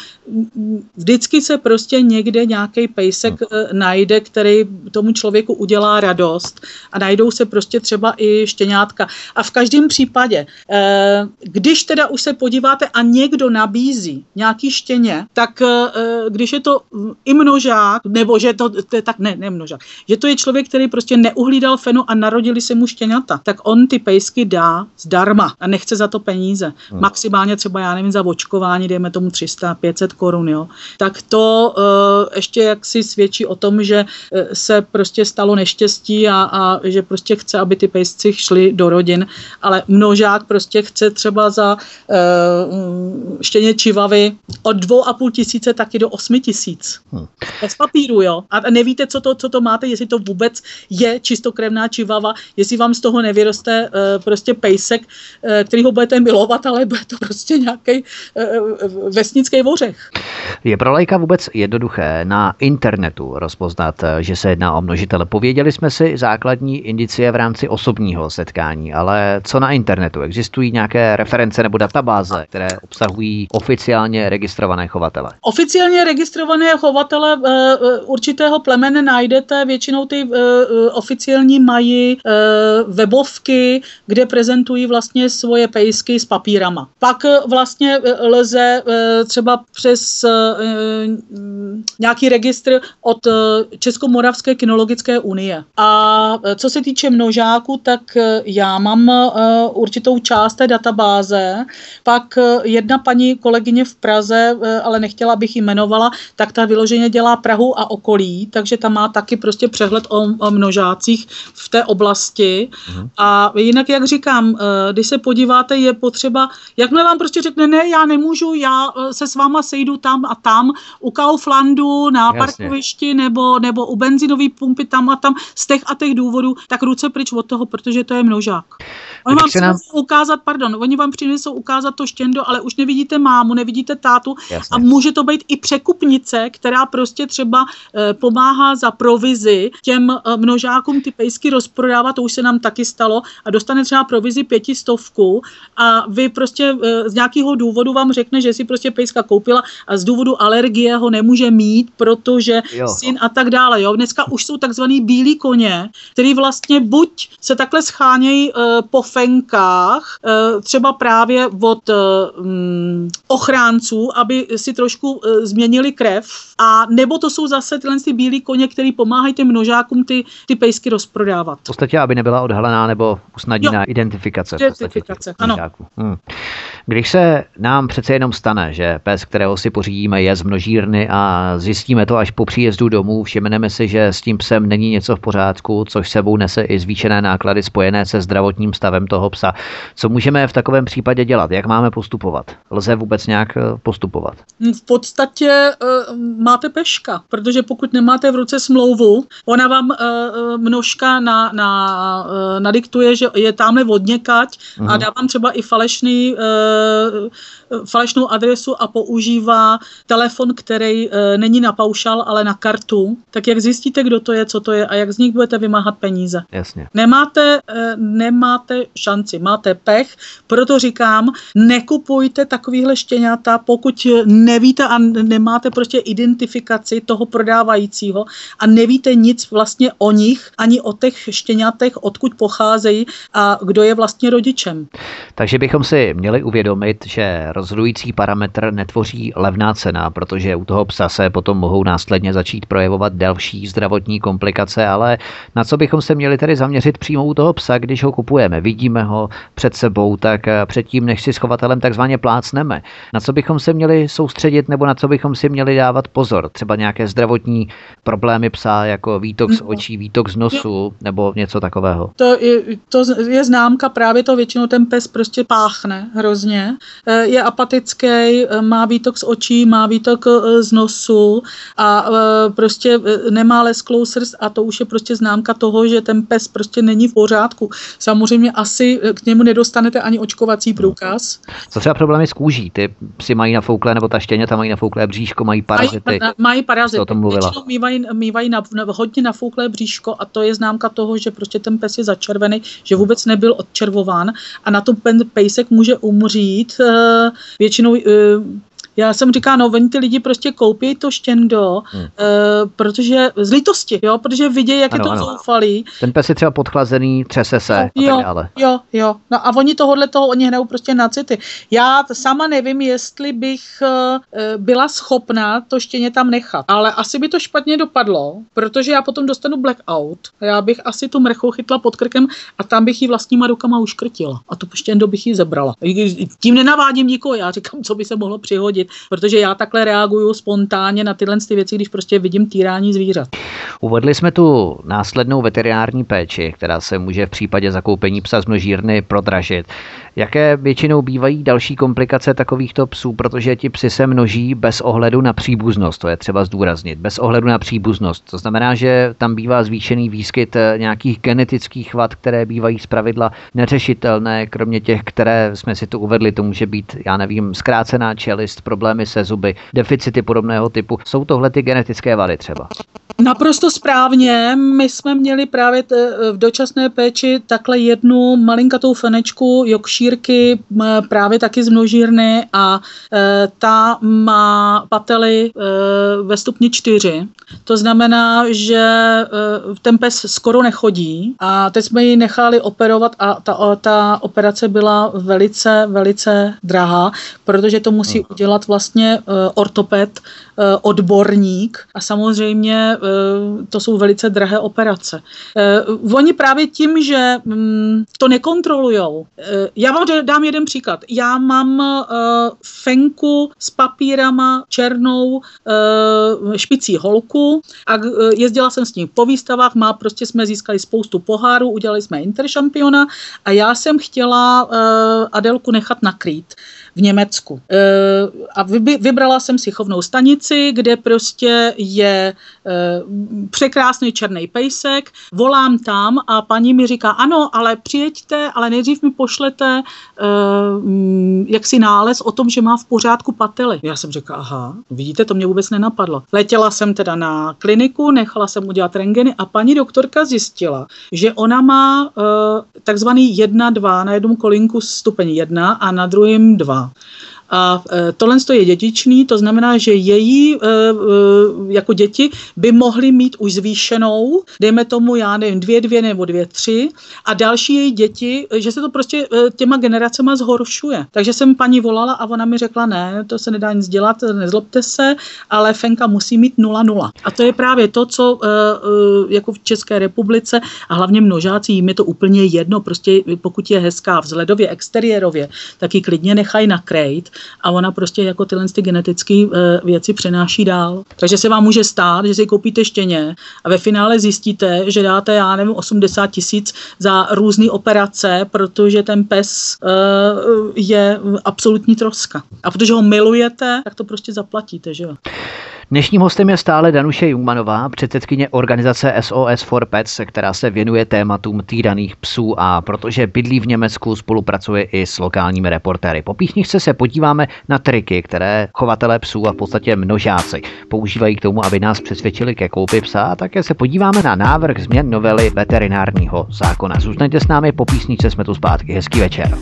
Speaker 2: Vždycky se prostě někde nějaký pejsek uh, najde, který tomu člověku udělá radost a najdou se prostě třeba i štěňátka. A v každém případě, uh, když teda už se podíváte a někdo nabízí nějaký štěně, tak uh, když je to i množák, nebo že to, to je tak, ne, ne množák, že to je člověk, který prostě neuhlídal fenu a narodili se mu štěňata, tak on ty pejsky dá zdarma a nechce za to peníze. Hmm. Maximálně třeba, já nevím, za očkování, dejme tomu tři sta pět set korun, jo. Tak to uh, ještě jaksi svědčí o tom, že uh, se prostě stalo neštěstí a, a že prostě chce, aby ty pejsci šli do rodin, ale množák prostě chce třeba za uh, štěně čivavy od dvou a půl tisíce taky do osmi tisíc. Hmm. Bez papíru, jo. A nevíte, co to, co to máte, jestli to vůbec je čistokrevná čivava, jestli vám z toho nevyroste uh, prostě pejsek, uh, který ho budete milovat, ale bude to prostě nějaký uh, vesnický ořech.
Speaker 1: Je pro laika vůbec jednoduché na internetu rozpoznat, že se jedná o množitele? Pověděli jsme si základní indicie v rámci osobního setkání, ale co na internetu? Existují nějaké reference nebo databáze, které obsahují oficiálně registrované chovatele?
Speaker 2: Oficiálně registrované chovatele uh, určitého plemene najdete, většinou ty uh, oficiální mají uh, webovky, kde prezentují vlastně svoje pejsky s papírama. Pak uh, vlastně uh, lze uh, třeba přes uh, nějaký registr od uh, Českomoravské kynologické unie. A uh, co se týče množáků, tak uh, já mám uh, určitou část té databáze. Pak uh, jedna paní kolegyně v Praze, uh, ale nechtěla bych ji jmenovala, tak ta vyloženě dělá Prahu a okolí, takže tam má taky prostě přehled o, o množácích v té oblasti. Mhm. A jinak, jak říkám, když se podíváte, je potřeba, jakmile vám prostě řekne, ne, já nemůžu, já se s váma sejdu tam a tam, u Kauflandu, na Jasně. parkovišti, nebo, nebo u benzinové pumpy tam a tam, z těch a těch těch důvodů, tak ruce pryč od toho, protože to je množák. Oni vám přinesou nám... ukázat, pardon, oni vám přinesou ukázat to štěndo, ale už nevidíte mámu, nevidíte tátu. Jasně. A může to být i překupnice, která prostě třeba e, pomáhá za provizi těm e, množákům ty pejsky rozprodávat, to už se nám taky stalo, a dostane třeba provizi pětistovku a vy prostě e, z nějakého důvodu vám řekne, že si prostě pejska koupila a z důvodu alergie ho nemůže mít, protože jo. syn a tak dále. Jo. Dneska už jsou takzvaný bílí koně, který vlastně buď se takhle schánějí e, po fenkách, e, třeba právě od e, m, ochránců, aby si trošku e, změnili krev, a nebo to jsou zase tyhle ty bílí koně, který pomáhají těm množákům ty, ty pejsky rozprodávat.
Speaker 1: V podstatě, aby nebyla odhalená nebo usnadněná jo. identifikace.
Speaker 2: Identifikace, ano.
Speaker 1: Hmm. Když se nám přece jenom stane, že pes, kterého si pořídíme, je z množírny a zjistíme to až po příjezdu domů, všimneme si, že s tím psem není něco v pořádku, což sebou nese i zvýšené náklady spojené se zdravotním stavem toho psa. Co můžeme v takovém případě dělat? Jak máme postupovat? Lze vůbec nějak postupovat?
Speaker 2: V podstatě uh, máte peška, protože pokud nemáte v ruce smlouvu, ona vám uh, množka na, na, uh, nadiktuje, že je tamhle odněkať uh-huh. a dá vám třeba i falešný, uh, falešnou adresu a používá telefon, který uh, není na paušal, ale na kartu. Tak jak zjistíte, kdo to je, co to je a jak z nich budete vymáhat peníze?
Speaker 1: Jasně.
Speaker 2: Nemáte, uh, nemáte šanci, máte pech, proto říkám, nekupujte takovýhle štěňata, pokud nevíte a nemáte prostě identifikaci toho prodávajícího a nevíte nic vlastně o nich, ani o těch štěňatech, odkud pocházejí a kdo je vlastně rodičem.
Speaker 1: Takže bychom si měli uvědomit, že rozhodující parametr netvoří levná cena, protože u toho psa se potom mohou následně začít projevovat další zdravotní komplikace, ale na co bychom se měli tedy zaměřit přímo u toho psa, když ho kupujeme, vidíme ho před sebou, tak předtím, než si s chovatelem takzvaně plácneme. Na co bychom se měli soustředit nebo na co bychom si měli dávat pozor? Třeba nějaké zdravotní problémy psa, jako výtok z očí, výtok z nosu nebo něco takového?
Speaker 2: To je, to je známka, právě to většinou ten pes prostě páchne hrozně. Je apatický, má výtok z očí, má výtok z nosu a prostě nemá lesklou srst a to už je prostě známka toho, že ten pes prostě není v pořádku. Samozřejmě asi k němu nedostanete ani očkovací průkaz.
Speaker 1: Co třeba problémy s kůží? Ty psi mají nafouklé, nebo ta štěňata mají nafouklé bříško, mají parazity.
Speaker 2: Mají, na, mají parazity.
Speaker 1: O tom mluvila.
Speaker 2: Většinou mývají, mývají na, na, hodně nafouklé bříško a to je známka toho, že prostě ten pes je začervený, že vůbec nebyl odčervován a na to ten pejsek může umřít. Většinou já jsem říká, no, oni ty lidi prostě koupí to štěndo, hmm. uh, protože z lítosti, jo, protože vidějí, jak ano, je to ano. zoufalý.
Speaker 1: Ten pes je třeba podchlazený, třese se
Speaker 2: jo,
Speaker 1: a tak dále.
Speaker 2: Jo, jo, no a oni tohodle toho, oni hrajou prostě na city. Já sama nevím, jestli bych uh, byla schopná to štěně tam nechat, ale asi by to špatně dopadlo, protože já potom dostanu blackout. Já bych asi tu mrchou chytla pod krkem a tam bych ji vlastníma rukama uškrtila. A tu štěndo bych ji zebrala. Tím nenavádím nikoho, já říkám, co by se mohlo přihodit. Protože já takhle reaguju spontánně na tyhle ty věci, když prostě vidím týrání zvířat.
Speaker 1: Uvedli jsme tu následnou veterinární péči, která se může v případě zakoupení psa z množírny prodražit. Jaké většinou bývají další komplikace takovýchto psů, protože ti psi se množí bez ohledu na příbuznost, to je třeba zdůraznit, bez ohledu na příbuznost. To znamená, že tam bývá zvýšený výskyt nějakých genetických vad, které bývají zpravidla neřešitelné, kromě těch, které jsme si tu uvedli, to může být, já nevím, zkrácená čelist, problémy se zuby, deficity podobného typu. Jsou tohle ty genetické vady třeba?
Speaker 2: Naprosto správně. My jsme měli právě t- v dočasné péči takhle jednu malinkatou fenečku jokšírky, právě taky z množírny a e, ta má pately e, ve stupni čtyři. To znamená, že e, ten pes skoro nechodí a teď jsme ji nechali operovat a ta, ta operace byla velice, velice drahá, protože to musí uh. udělat vlastně e, ortoped, e, odborník a samozřejmě to jsou velice drahé operace. Oni právě tím, že to nekontrolujou. Já vám dám jeden příklad. Já mám fenku s papírama černou špicí holku a jezdila jsem s ním po výstavách, má prostě jsme získali spoustu pohárů, udělali jsme interšampiona a já jsem chtěla Adelku nechat nakrýt v Německu. a vybrala jsem si chovnou stanici, kde prostě je překrásný černý pejsek, volám tam a paní mi říká, ano, ale přijeďte, ale nejdřív mi pošlete jaksi nález o tom, že má v pořádku pately. Já jsem řekla, aha, vidíte, to mě vůbec nenapadlo. Letěla jsem teda na kliniku, nechala jsem udělat rentgeny a paní doktorka zjistila, že ona má uh, takzvaný jedna dva, na jednom kolínku stupeň jedna a na druhém dva. A tohle je dědičný, to znamená, že její jako děti by mohly mít už zvýšenou, dejme tomu, já nevím, dvě, dvě nebo dvě, tři a další její děti, že se to prostě těma generacema zhoršuje. Takže jsem paní volala a ona mi řekla, ne, to se nedá nic dělat, nezlobte se, ale Fenka musí mít nula nula. A to je právě to, co jako v České republice a hlavně množáci, jim je to úplně jedno, prostě pokud je hezká vzhledově, exteriérově, tak ji klidně nechají nakrejt. A ona prostě jako tyhle ty genetické e, věci přenáší dál. Takže se vám může stát, že si koupíte štěně a ve finále zjistíte, že dáte, já nevím, osmdesát tisíc za různé operace, protože ten pes e, je absolutní troska. A protože ho milujete, tak to prostě zaplatíte, že jo?
Speaker 1: Dnešním hostem je stále Danuše Jungmannová, předsedkyně organizace S O S for Pets, která se věnuje tématům týraných psů a protože bydlí v Německu, spolupracuje i s lokálními reportéry. Po písničce se podíváme na triky, které chovatelé psů a v podstatě množáci používají k tomu, aby nás přesvědčili ke koupi psa, a také se podíváme na návrh změn novely veterinárního zákona. Zůstaňte s námi, po písničce jsme tu zpátky. Hezký večer.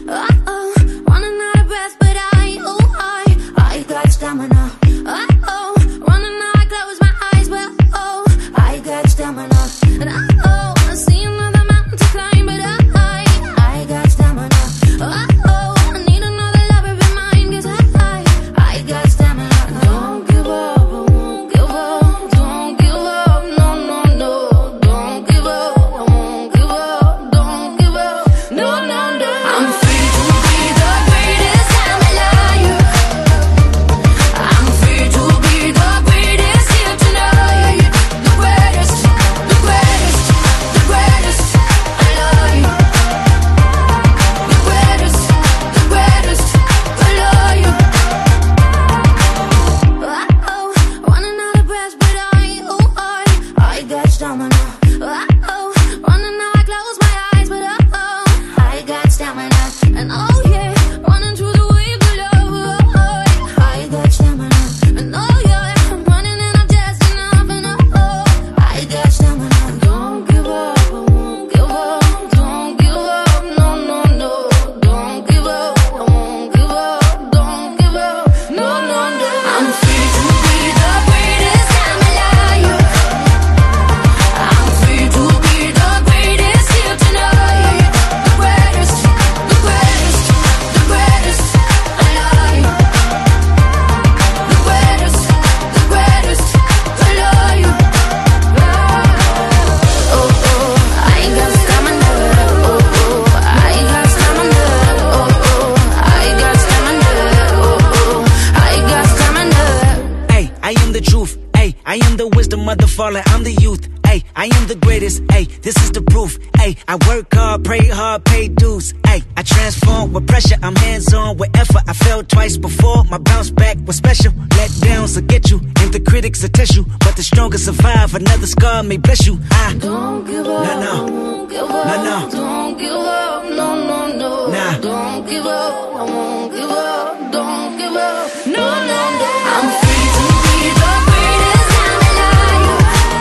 Speaker 4: I'm the youth, ayy, I am the greatest, ayy, this is the proof, ayy, I work hard, pray hard, pay dues, ayy, I transform with pressure, I'm hands-on with effort, I fell twice before, my bounce back was special, let downs will get you, and the critics will test you, but the strongest survive, another scar may bless you, I don't give up, no, no, won't give up, no, no, don't give up, no, no, no, nah, don't give up, I won't give up, don't give up, no, no, no, I'm free to be the greatest, I'm alive.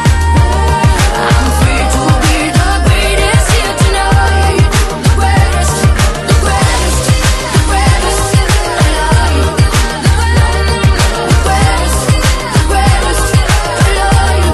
Speaker 4: I'm free to be the greatest here tonight. The greatest, the greatest, the greatest alive. The greatest, the greatest alive.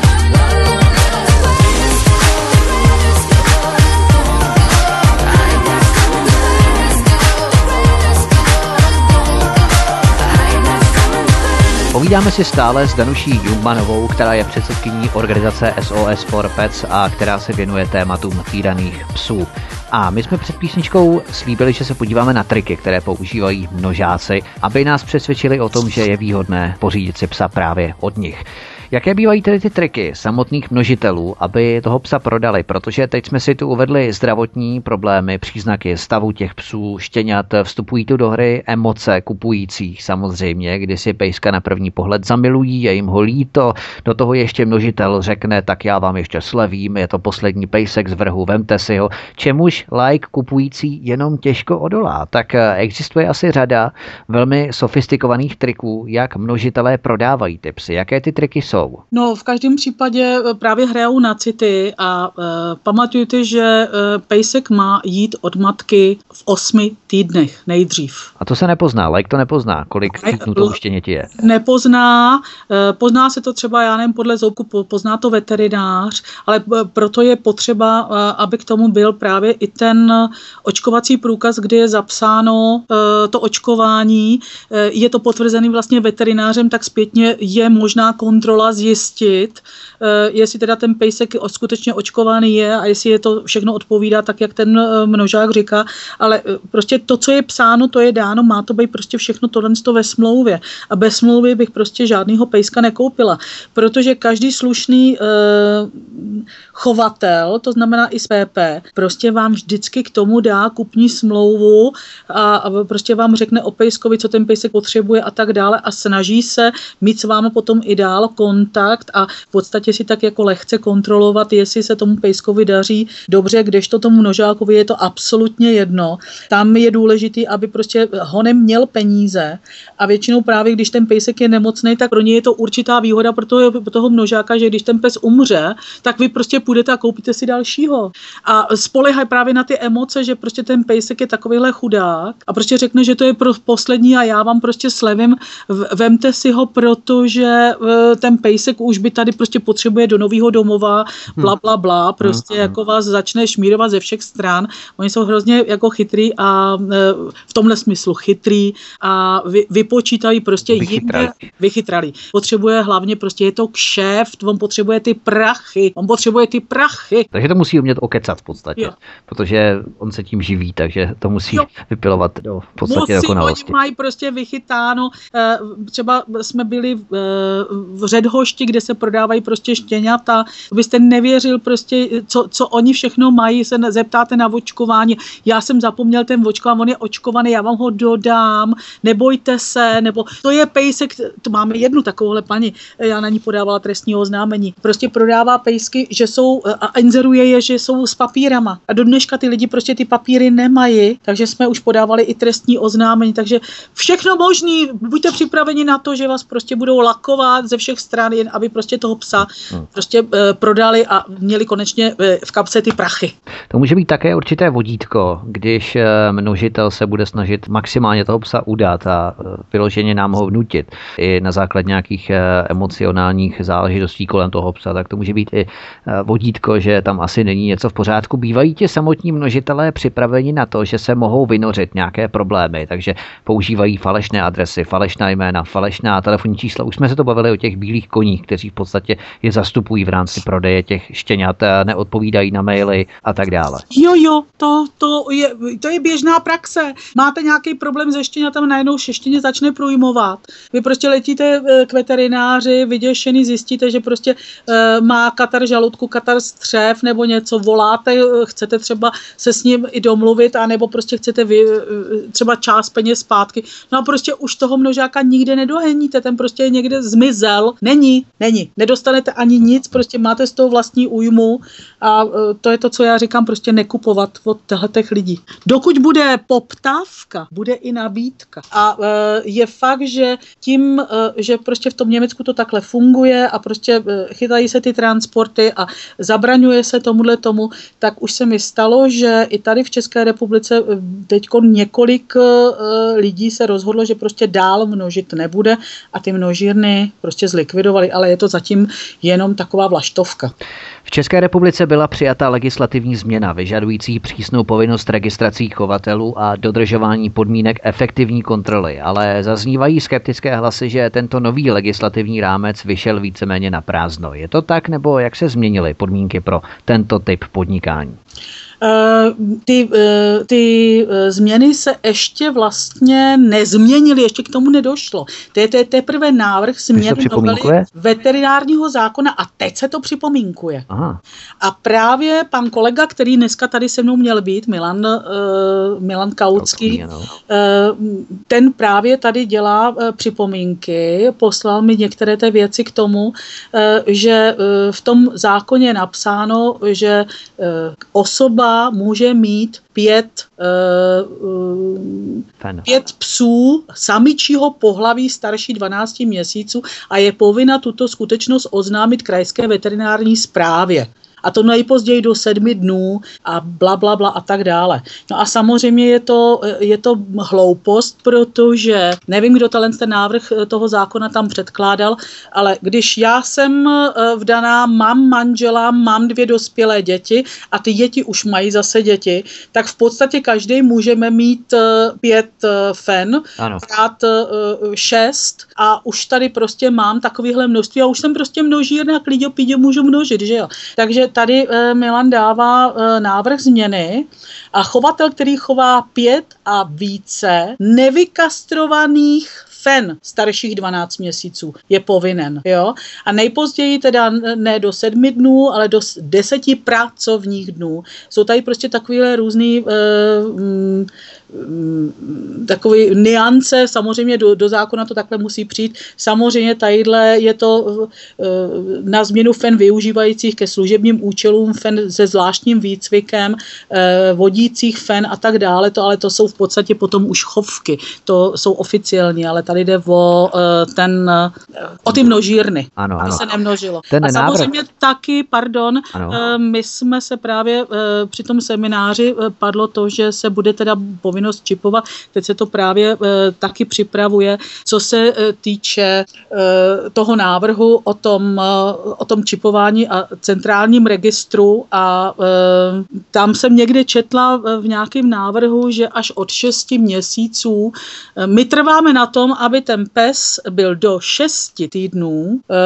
Speaker 1: Povídáme si stále s Danuší Jungmannovou, která je předsedkyní organizace S O S for Pets a která se věnuje tématům týraných psů. A my jsme před písničkou slíbili, že se podíváme na triky, které používají množáci, aby nás přesvědčili o tom, že je výhodné pořídit si psa právě od nich. Jaké bývají tedy ty triky samotných množitelů, aby toho psa prodali? Protože teď jsme si tu uvedli zdravotní problémy, příznaky stavu těch psů, štěňat, vstupují tu do hry emoce kupujících samozřejmě, kdy si pejska na první pohled zamilují, je jim ho líto, do toho ještě množitel řekne, tak já vám ještě slevím, je to poslední pejsek z vrhu, vemte si ho, čemuž like kupující jenom těžko odolá. Tak existuje asi řada velmi sofistikovaných triků, jak množitelé prodávají ty psy. Jaké ty triky jsou?
Speaker 2: No, v každém případě právě hrajou na city a e, pamatujte, že e, pejsek má jít od matky v osmi týdnech nejdřív.
Speaker 1: A to se nepozná, like to nepozná, kolik týdnů to štěněti je.
Speaker 2: Nepozná, e, pozná se to třeba, já nevím, podle zoubku, pozná to veterinář, ale proto je potřeba, aby k tomu byl právě i ten očkovací průkaz, kde je zapsáno e, to očkování, e, je to potvrzený vlastně veterinářem, tak zpětně je možná kontrola zjistit, jestli teda ten pejsek skutečně očkovaný je a jestli je to všechno odpovídá tak, jak ten množák říká, ale prostě to, co je psáno, to je dáno, má to být prostě všechno tohle ve smlouvě a bez smlouvy bych prostě žádnýho pejska nekoupila, protože každý slušný eh, chovatel, to znamená i z P P, prostě vám vždycky k tomu dá kupní smlouvu a, a prostě vám řekne o pejskovi, co ten pejsek potřebuje a tak dále a snaží se mít s vámi potom i dál kontakt a v podstatě si tak jako lehce kontrolovat, jestli se tomu pejskovi daří dobře, kdežto tomu množákovi je to absolutně jedno. Tam je důležitý, aby prostě honem měl peníze a většinou právě, když ten pejsek je nemocný, tak pro něj je to určitá výhoda pro toho, pro toho množáka, že když ten pes umře, tak vy prostě půjdete a koupíte si dalšího. A spolehají právě na ty emoce, že prostě ten pejsek je takovýhle chudák a prostě řekne, že to je pro poslední a já vám prostě slevím, vemte si ho, protože ten pejsek už by tady prostě potřebuje do nového domova, bla, bla, bla, prostě hmm. jako vás začne šmírovat ze všech stran. Oni jsou hrozně jako chytrý a v tomhle smyslu chytrý a vy, vypočítají prostě
Speaker 1: vychytrali.
Speaker 2: Jinde, vychytrali. Potřebuje hlavně prostě, je to kšeft, on potřebuje ty prachy, on potřebuje ty prachy.
Speaker 1: Takže to musí umět okecat v podstatě, jo. Protože on se tím živí, takže to musí jo. vypilovat do v podstatě dokonalosti.
Speaker 2: Oni mají prostě vychytáno, třeba jsme byli v Ředhošti, kde se prodávají prostě štěňata. Byste nevěřil prostě, co, co oni všechno mají, se zeptáte na očkování. Já jsem zapomněl ten očkování, on je očkovaný, já vám ho dodám, nebojte se, nebo to je pejsek, to máme jednu takovouhle paní, já na ní podávala trestní oznámení. Prostě prodává pejsky, že jsou, a inzeruje je, že jsou s papírama. A do dneška ty lidi prostě ty papíry nemají, takže jsme už podávali i trestní oznámení, takže všechno možný, buďte připraveni na to, že vás prostě budou lakovat ze všech stran, jen aby prostě toho psa hmm. prostě e, prodali a měli konečně e, v kapse ty prachy.
Speaker 1: To může být také určité vodítko, když e, množitel se bude snažit maximálně toho psa udat a e, vyloženě nám ho vnutit i na základě nějakých e, emocionálních záležitostí kolem toho psa, tak to může být i e, vodítko, že tam asi není něco v pořádku. Bývají ti samotní množitelé připraveni na to, že se mohou vynořit nějaké problémy, takže používají falešné adresy, falešná jména, falešná telefonní čísla. Už jsme se to bavili o těch bílých koních, kteří v podstatě je zastupují v rámci prodeje těch štěňat, neodpovídají na maily a tak dále.
Speaker 2: Jo, jo, to, to, je, to je běžná praxe. Máte nějaký problém se štěňatem, najednou štěně začne průjmovat. Vy prostě letíte k veterináři, vyděšený, zjistíte, že prostě e, má katar žaludku, katar střev nebo něco, voláte, chcete třeba se s ním i domluvit, anebo prostě chcete vy, třeba část peněz zpátky. No a prostě už toho množáka nikde nedoheníte, ten prostě někde zmizel. Není, není. Nedostanete ani nic, prostě máte z toho vlastní újmu a to je to, co já říkám, prostě nekupovat od těch lidí. Dokud bude poptávka, bude i nabídka. A je fakt, že tím, že prostě v tom Německu to takhle funguje a prostě chytají se ty transporty a zabraňuje se tomuhle tomu, tak už se mi stalo, že i tady v České republice teďko několik lidí se rozhodlo, že prostě dál množit nebude a ty množírny prostě zlikvidovali, ale je to zatím jenom taková vlaštovka.
Speaker 1: V České republice byla přijata legislativní změna vyžadující přísnou povinnost registrací chovatelů a dodržování podmínek efektivní kontroly, ale zaznívají skeptické hlasy, že tento nový legislativní rámec vyšel víceméně na prázdno. Je to tak, nebo jak se změnily podmínky pro tento typ podnikání?
Speaker 2: Ty, ty změny se ještě vlastně nezměnily, ještě k tomu nedošlo. To je, to je teprve návrh změny novely veterinárního zákona a teď se to připomínkuje. Aha. A právě pan kolega, který dneska tady se mnou měl být, Milan, uh, Milan Kaucký, uh, ten právě tady dělá uh, připomínky, poslal mi některé té věci k tomu, uh, že uh, v tom zákoně je napsáno, že uh, osoba může mít pět, uh, pět psů samičího pohlaví starší dvanáct měsíců a je povinna tuto skutečnost oznámit krajské veterinární správě. A to nejpozději do sedmi dnů a bla, bla, bla a tak dále. No a samozřejmě je to, je to hloupost, protože nevím, kdo ten návrh toho zákona tam předkládal, ale když já jsem vdaná, mám manžela, mám dvě dospělé děti a ty děti už mají zase děti, tak v podstatě každý můžeme mít pět fen, krát šest a už tady prostě mám takovýhle množství a už jsem prostě množírna a klidě pídě můžu množit, že jo. Takže tady eh, Milan dává eh, návrh změny a chovatel, který chová pět a více nevykastrovaných fen starších dvanáct měsíců je povinen. Jo? A nejpozději teda ne do sedmi dnů, ale do deseti pracovních dnů. Jsou tady prostě takovýhle různý eh, mm, takové niance, samozřejmě do, do zákona to takhle musí přijít. Samozřejmě tadyhle je to na změnu fen využívajících ke služebním účelům, fen se zvláštním výcvikem, vodících fen a tak dále, to, ale to jsou v podstatě potom už chovky. To jsou oficiální, ale tady jde o ten, o ty množírny, ano, aby ano. se nemnožilo. Ten a samozřejmě návrh. taky, pardon, ano. my jsme se právě při tom semináři padlo to, že se bude teda povinnost čipovat. Teď se to právě e, taky připravuje, co se e, týče e, toho návrhu o tom, e, o tom čipování a centrálním registru a e, tam jsem někde četla v nějakém návrhu, že až od šesti měsíců e, my trváme na tom, aby ten pes byl do šesti týdnů e,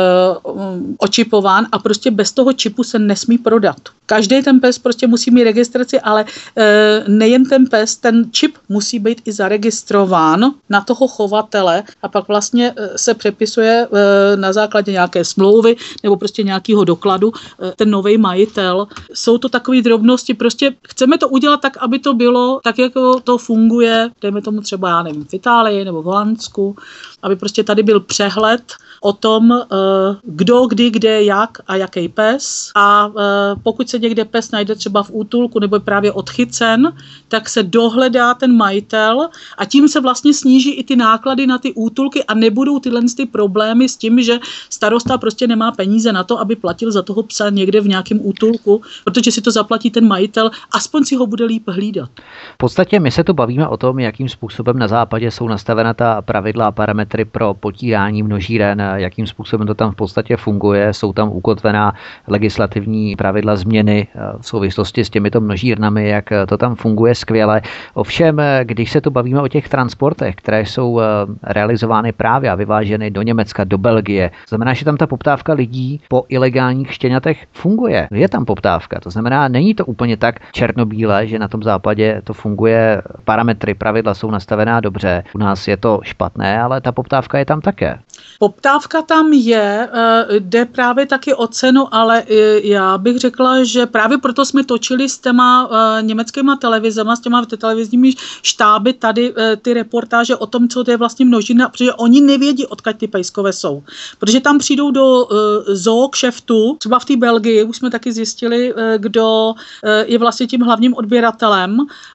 Speaker 2: očipován a prostě bez toho čipu se nesmí prodat. Každý ten pes prostě musí mít registraci, ale e, nejen ten pes, ten čip musí být i zaregistrován na toho chovatele a pak vlastně se přepisuje na základě nějaké smlouvy nebo prostě nějakého dokladu ten nový majitel. Jsou to takové drobnosti, prostě chceme to udělat tak, aby to bylo tak, jako to funguje, dejme tomu třeba, já nevím, v Itálii nebo v Holandsku, aby prostě tady byl přehled o tom, kdo, kdy, kde, jak a jaký pes. A pokud se někde pes najde třeba v útulku nebo je právě odchycen, tak se dohledá ten majitel a tím se vlastně sníží i ty náklady na ty útulky a nebudou tyhle ty problémy s tím, že starosta prostě nemá peníze na to, aby platil za toho psa někde v nějakém útulku, protože si to zaplatí ten majitel, aspoň si ho bude líp hlídat.
Speaker 1: V podstatě my se tu bavíme o tom, jakým způsobem na západě jsou nastavena ta pravidla a parametry pro potírání množíren, jakým způsobem to tam v podstatě funguje, jsou tam ukotvená legislativní pravidla změny v souvislosti s těmito množírnami, jak to tam funguje skvěle. Ovšem, když se tu bavíme o těch transportech, které jsou realizovány právě a vyváženy do Německa, do Belgie, znamená, že tam ta poptávka lidí po ilegálních štěňatech funguje. Je tam poptávka, to znamená, není to úplně tak černobílé, že na tom západě to funguje, parametry, pravidla jsou nastavená dobře. U nás je to špatné, ale ta poptávka je tam také.
Speaker 2: Poptávka tam je, jde právě taky o cenu, ale já bych řekla, že právě proto jsme točili s těma německýma televizema, s těma televizními štáby tady ty reportáže o tom, co to je vlastně množina, protože oni nevědí, odkud ty pejskové jsou. Protože tam přijdou do zoo kšeftu, třeba v té Belgii, už jsme taky zjistili, kdo je vlastně tím hlavním odběratelem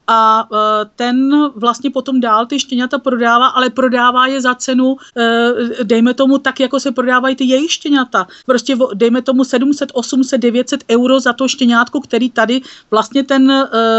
Speaker 2: a ten vlastně potom dál ty štěňata prodává, ale prodává je za cenu, dejme tomu tak, jako se prodávají ty jejich štěňata. Prostě dejme tomu sedm set, osm set, devět set euro za to štěňátko, který tady vlastně ten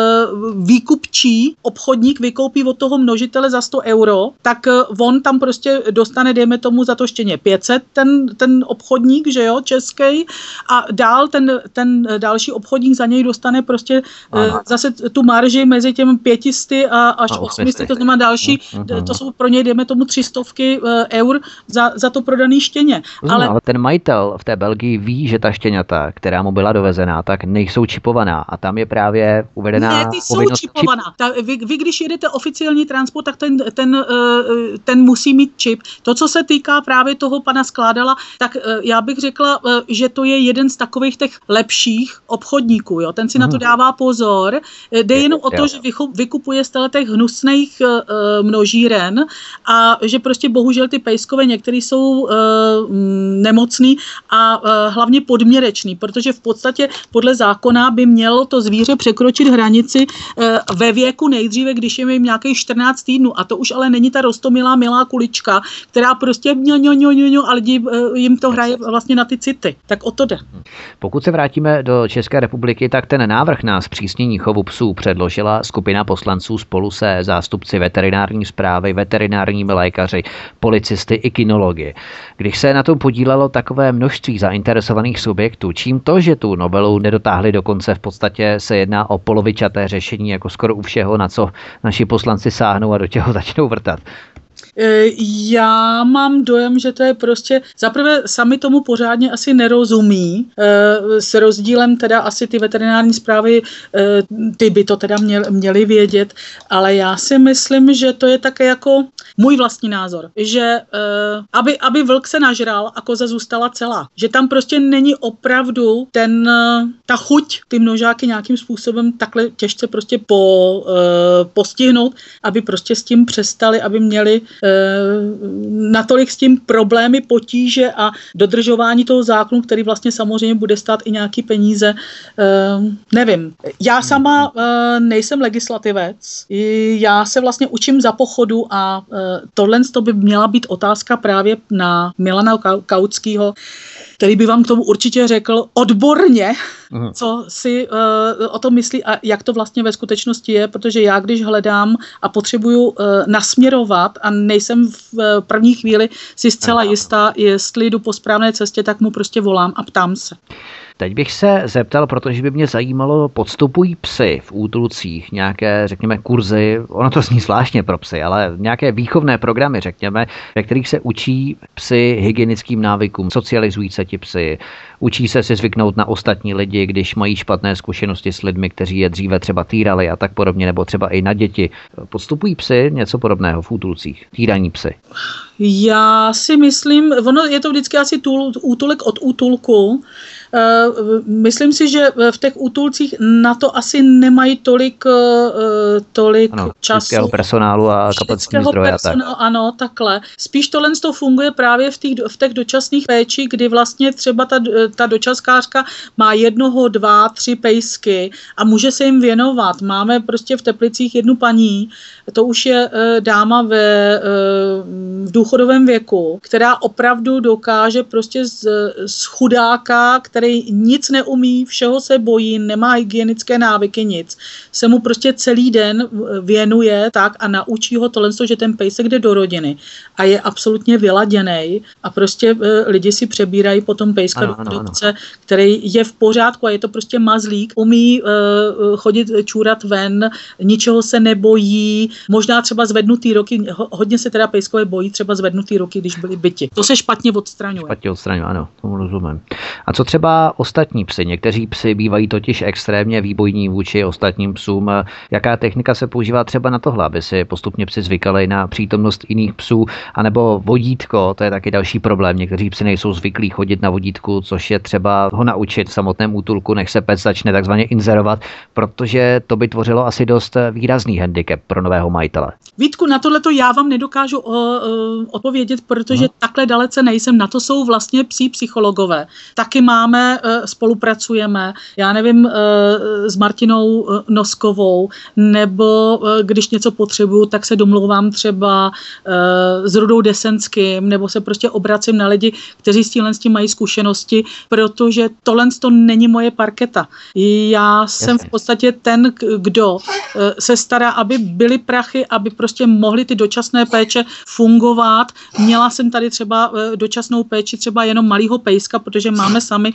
Speaker 2: uh, výkupčí, obchodník vykoupí od toho množitele za sto euro, tak uh, on tam prostě dostane, dejme tomu za to štěně pět set, ten, ten obchodník, že jo, český, a dál ten, ten další obchodník za něj dostane prostě uh, zase tu marži mezi těmi pětisty a až osmisty, to znamená další, uh-huh. to jsou pro něj, dejme tomu tři stovky uh, eur za, za to prodaný štěně.
Speaker 1: Rozumím, ale... ale ten majitel v té Belgii ví, že ta štěňata, která mu byla dovezená, tak nejsou čipovaná a tam je právě uvedená
Speaker 2: ne, ty jsou čipovaná. Čip... Ta, vy, vy, když jedete oficiální transport, tak ten, ten, ten musí mít čip. To, co se týká právě toho pana Skládala, tak já bych řekla, že to je jeden z takových těch lepších obchodníků. Jo? Ten si hmm. na to dává pozor. Jde jenom o to, že vykupuje z těch hnusných množíren a že prostě bohužel ty pejskové některý jsou nemocný a hlavně podměrečný, protože v podstatě podle zákona by mělo to zvíře překročit hranici ve věku nejdříve, když je jim nějakých čtrnáct týdnů. A to už ale není ta roztomilá milá kulička, která prostě ňo, ňo, ňo, ňo, a lidi jim to hraje vlastně na ty city. Tak o to jde.
Speaker 1: Pokud se vrátíme do České republiky, tak ten návrh na zpřísnění chovu psů předložila skupina poslanců spolu se zástupci veterinární správy, veterinárními lékaři, policisty i kinology. Když se na tom podílelo takové množství zainteresovaných subjektů, čím to, že tu novelu nedotáhli do konce, v podstatě se jedná o polovičaté řešení, jako skoro u všeho, na co naši poslanci sáhnou a do těho začnou vrtat.
Speaker 2: Já mám dojem, že to je prostě, zaprvé sami tomu pořádně asi nerozumí, s rozdílem teda asi ty veterinární správy, ty by to teda měly vědět, ale já si myslím, že to je také jako můj vlastní názor, že aby, aby vlk se nažral a koza zůstala celá, že tam prostě není opravdu ten, ta chuť ty množáky nějakým způsobem takhle těžce prostě po, postihnout, aby prostě s tím přestali, aby měli natolik s tím problémy, potíže a dodržování toho zákonu, který vlastně samozřejmě bude stát i nějaký peníze. Nevím. Já sama nejsem legislativec. Já se vlastně učím za pochodu a tohle to by měla být otázka právě na Milana Kautskýho, který by vám k tomu určitě řekl odborně, Aha. co si uh, o tom myslí a jak to vlastně ve skutečnosti je, protože já, když hledám a potřebuju uh, nasměrovat a nejsem v uh, první chvíli si zcela Aha. jistá, jestli jdu po správné cestě, tak mu prostě volám a ptám se.
Speaker 1: Teď bych se zeptal, protože by mě zajímalo, podstupují psy v útulcích nějaké, řekněme, kurzy, ono to zní zvláštně pro psy, ale nějaké výchovné programy, řekněme, ve kterých se učí psy hygienickým návykům, socializují se ti psy, učí se si zvyknout na ostatní lidi, když mají špatné zkušenosti s lidmi, kteří je dříve třeba týrali a tak podobně, nebo třeba i na děti. Podstupují psy něco podobného v útulcích, týraní psy?
Speaker 2: Já si myslím, ono je to vždycky asi tůl, útulek od útulku. Myslím si, že v těch útulcích na to asi nemají tolik, tolik ano, času.
Speaker 1: Personálu a kapacitní zdroje.
Speaker 2: Personálu, tak. Ano, takhle. Spíš tohle to funguje právě v těch, v těch dočasných péči, kdy vlastně třeba ta, ta dočaskářka má jednoho, dva, tři pejsky a může se jim věnovat. Máme prostě v Teplicích jednu paní, to už je dáma ve, v důchodovém věku, která opravdu dokáže prostě z, z chudáka, který nic neumí, všeho se bojí, nemá hygienické návyky, nic, se mu prostě celý den věnuje tak a naučí ho tohle, že ten pejsek jde do rodiny a je absolutně vyladěnej a prostě lidi si přebírají potom pejska ano, do adopce, který je v pořádku a je to prostě mazlík, umí uh, chodit, čůrat ven, ničeho se nebojí, možná třeba zvednutý roky, hodně se teda pejskové bojí třeba zvednutý roky, když byli byti. To se špatně odstraňuje.
Speaker 1: Špatně odstraňuje, ano, tomu rozumím. A co třeba ostatní psy? Někteří psy bývají totiž extrémně výbojní vůči ostatním psům. Jaká technika se používá třeba na tohle, aby si postupně psy zvykali na přítomnost jiných psů, anebo vodítko, to je taky další problém. Někteří psy nejsou zvyklí chodit na vodítku, což je třeba ho naučit v samotném útulku, než se pes začne takzvaně inzerovat, protože to by tvořilo asi dost výrazný handicap pro nového majitele.
Speaker 2: Vítku, na tohleto já vám nedokážu o, o, odpovědět, protože no. takhle dalece nejsem. Na to jsou vlastně psí psychologové. Taky máme, spolupracujeme, já nevím, s Martinou Noskovou, nebo když něco potřebuju, tak se domlouvám třeba s Rudou Desenským, nebo se prostě obracím na lidi, kteří s tímhle s tím mají zkušenosti, protože tohle to není moje parketa. Já jsem v podstatě ten, kdo se stará, aby byly prachy, aby prostě mohly ty dočasné péče fungovat fungovat. Měla jsem tady třeba dočasnou péči třeba jenom malýho pejska, protože máme sami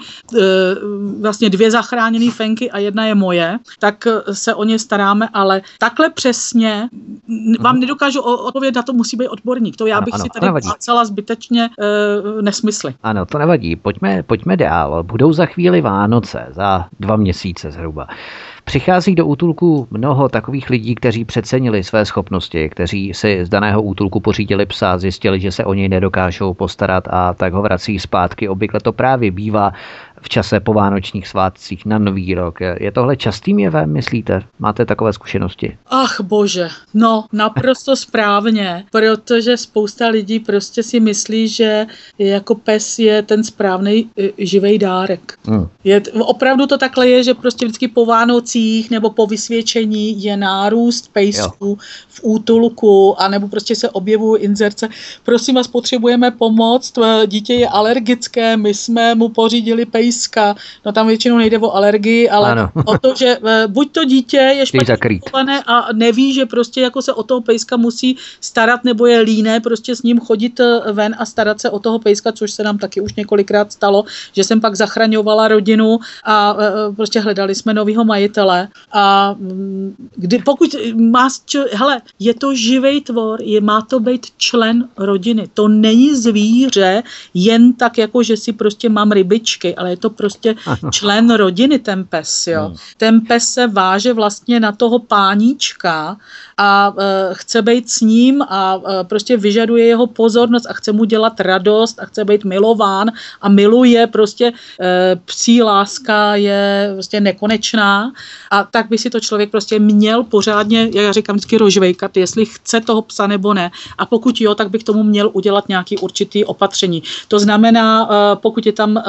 Speaker 2: vlastně dvě zachráněné fenky a jedna je moje, tak se o ně staráme, ale takhle přesně vám nedokážu odpovědět, na to musí být odborník. To já bych ano, si tady celá zbytečně e, nesmysly.
Speaker 1: Ano, to nevadí. Pojďme, pojďme dál. Budou za chvíli Vánoce, za dva měsíce zhruba. Přichází do útulku mnoho takových lidí, kteří přecenili své schopnosti, kteří si z daného útulku pořídili psa, zjistili, že se o něj nedokážou postarat a tak ho vrací zpátky. Obvykle to právě bývá v čase po vánočních svátcích na Nový rok. Je tohle častým jevem, myslíte? Máte takové zkušenosti?
Speaker 2: Ach bože, no naprosto správně, protože spousta lidí prostě si myslí, že jako pes je ten správný živej dárek. Hmm. Je, opravdu to takhle je, že prostě vždycky po Vánocích nebo po vysvědčení je nárůst pejsků jo. v útulku, anebo prostě se objevují inzerce. Prosím vás, potřebujeme pomoc, dítě je alergické, my jsme mu pořídili pejska. No tam většinou nejde o alergii, ale ano. o to, že buď to dítě je špatně vychované a neví, že prostě jako se o toho pejska musí starat, nebo je líné prostě s ním chodit ven a starat se o toho pejska, což se nám taky už několikrát stalo, že jsem pak zachraňovala rodinu a prostě hledali jsme novýho majitele. A kdy, pokud má, hele, je to živej tvor, je, má to být člen rodiny. To není zvíře jen tak, jako že si prostě mám rybičky, ale je to prostě člen rodiny, ten pes, jo. Hmm. Ten pes se váže vlastně na toho páníčka a e, chce být s ním a e, prostě vyžaduje jeho pozornost a chce mu dělat radost a chce být milován a miluje prostě e, psí láska je prostě nekonečná a tak by si to člověk prostě měl pořádně, jak já říkám vždycky rožvejkat, jestli chce toho psa nebo ne a pokud jo, tak bych tomu měl udělat nějaký určitý opatření. To znamená, e, pokud je tam e,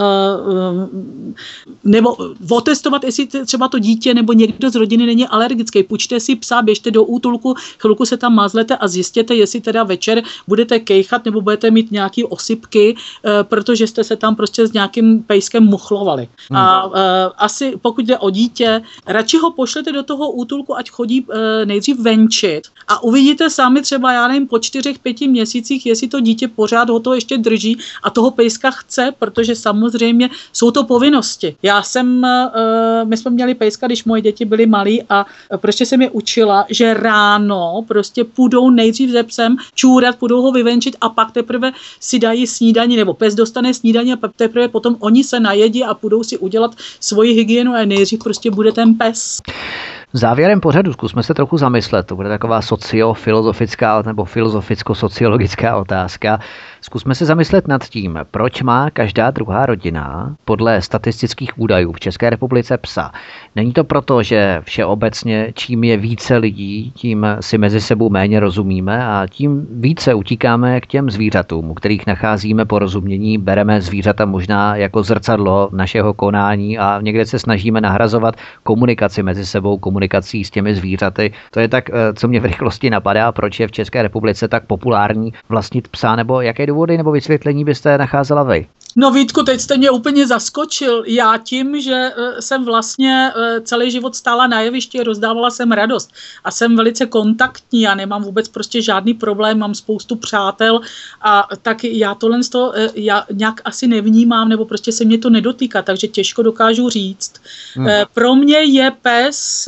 Speaker 2: nebo otestovat, jestli třeba to dítě nebo někdo z rodiny není alergický. Půjčte si psa, běžte do útulku, chvilku se tam mazlete a zjistěte, jestli teda večer budete kejchat nebo budete mít nějaký osypky, protože jste se tam prostě s nějakým pejskem muchlovali. Hmm. A asi pokud jde o dítě, radši ho pošlete do toho útulku, ať chodí nejdřív venčit a uvidíte sami třeba, já nevím, po čtyřech, pěti měsících, jestli to dítě pořád ho to ještě drží a toho pejska chce, protože samozřejmě jsou to povinnosti. Já jsem, my jsme měli pejska, když moje děti byly malí a prostě jsem je učila, že ráno prostě půjdou nejdřív ze psem čůrat, půjdou ho vyvenčit a pak teprve si dají snídani, nebo pes dostane snídani a pak teprve potom oni se najedí a půjdou si udělat svoji hygienu a nejdřív prostě bude ten pes.
Speaker 1: Závěrem pořadu zkusme se trochu zamyslet. To bude taková sociofilozofická nebo filozoficko-sociologická otázka. Zkusme se zamyslet nad tím, proč má každá druhá rodina podle statistických údajů v České republice psa. Není to proto, že všeobecně čím je více lidí, tím si mezi sebou méně rozumíme a tím více utíkáme k těm zvířatům, u kterých nacházíme porozumění, bereme zvířata možná jako zrcadlo našeho konání a někde se snažíme nahrazovat komunikaci mezi sebou, komunikací s těmi zvířaty. To je tak, co mě v rychlosti napadá, proč je v České republice tak populární vlastnit psa, nebo jaké důvody nebo vysvětlení byste nacházela vy?
Speaker 2: No Vítku, teď jste mě úplně zaskočil. Já tím, že jsem vlastně celý život stála na jevišti, rozdávala jsem radost a jsem velice kontaktní, já nemám vůbec prostě žádný problém, mám spoustu přátel a tak já tohle z toho já nějak asi nevnímám, nebo prostě se mě to nedotýká, takže těžko dokážu říct. Hmm. Pro mě je pes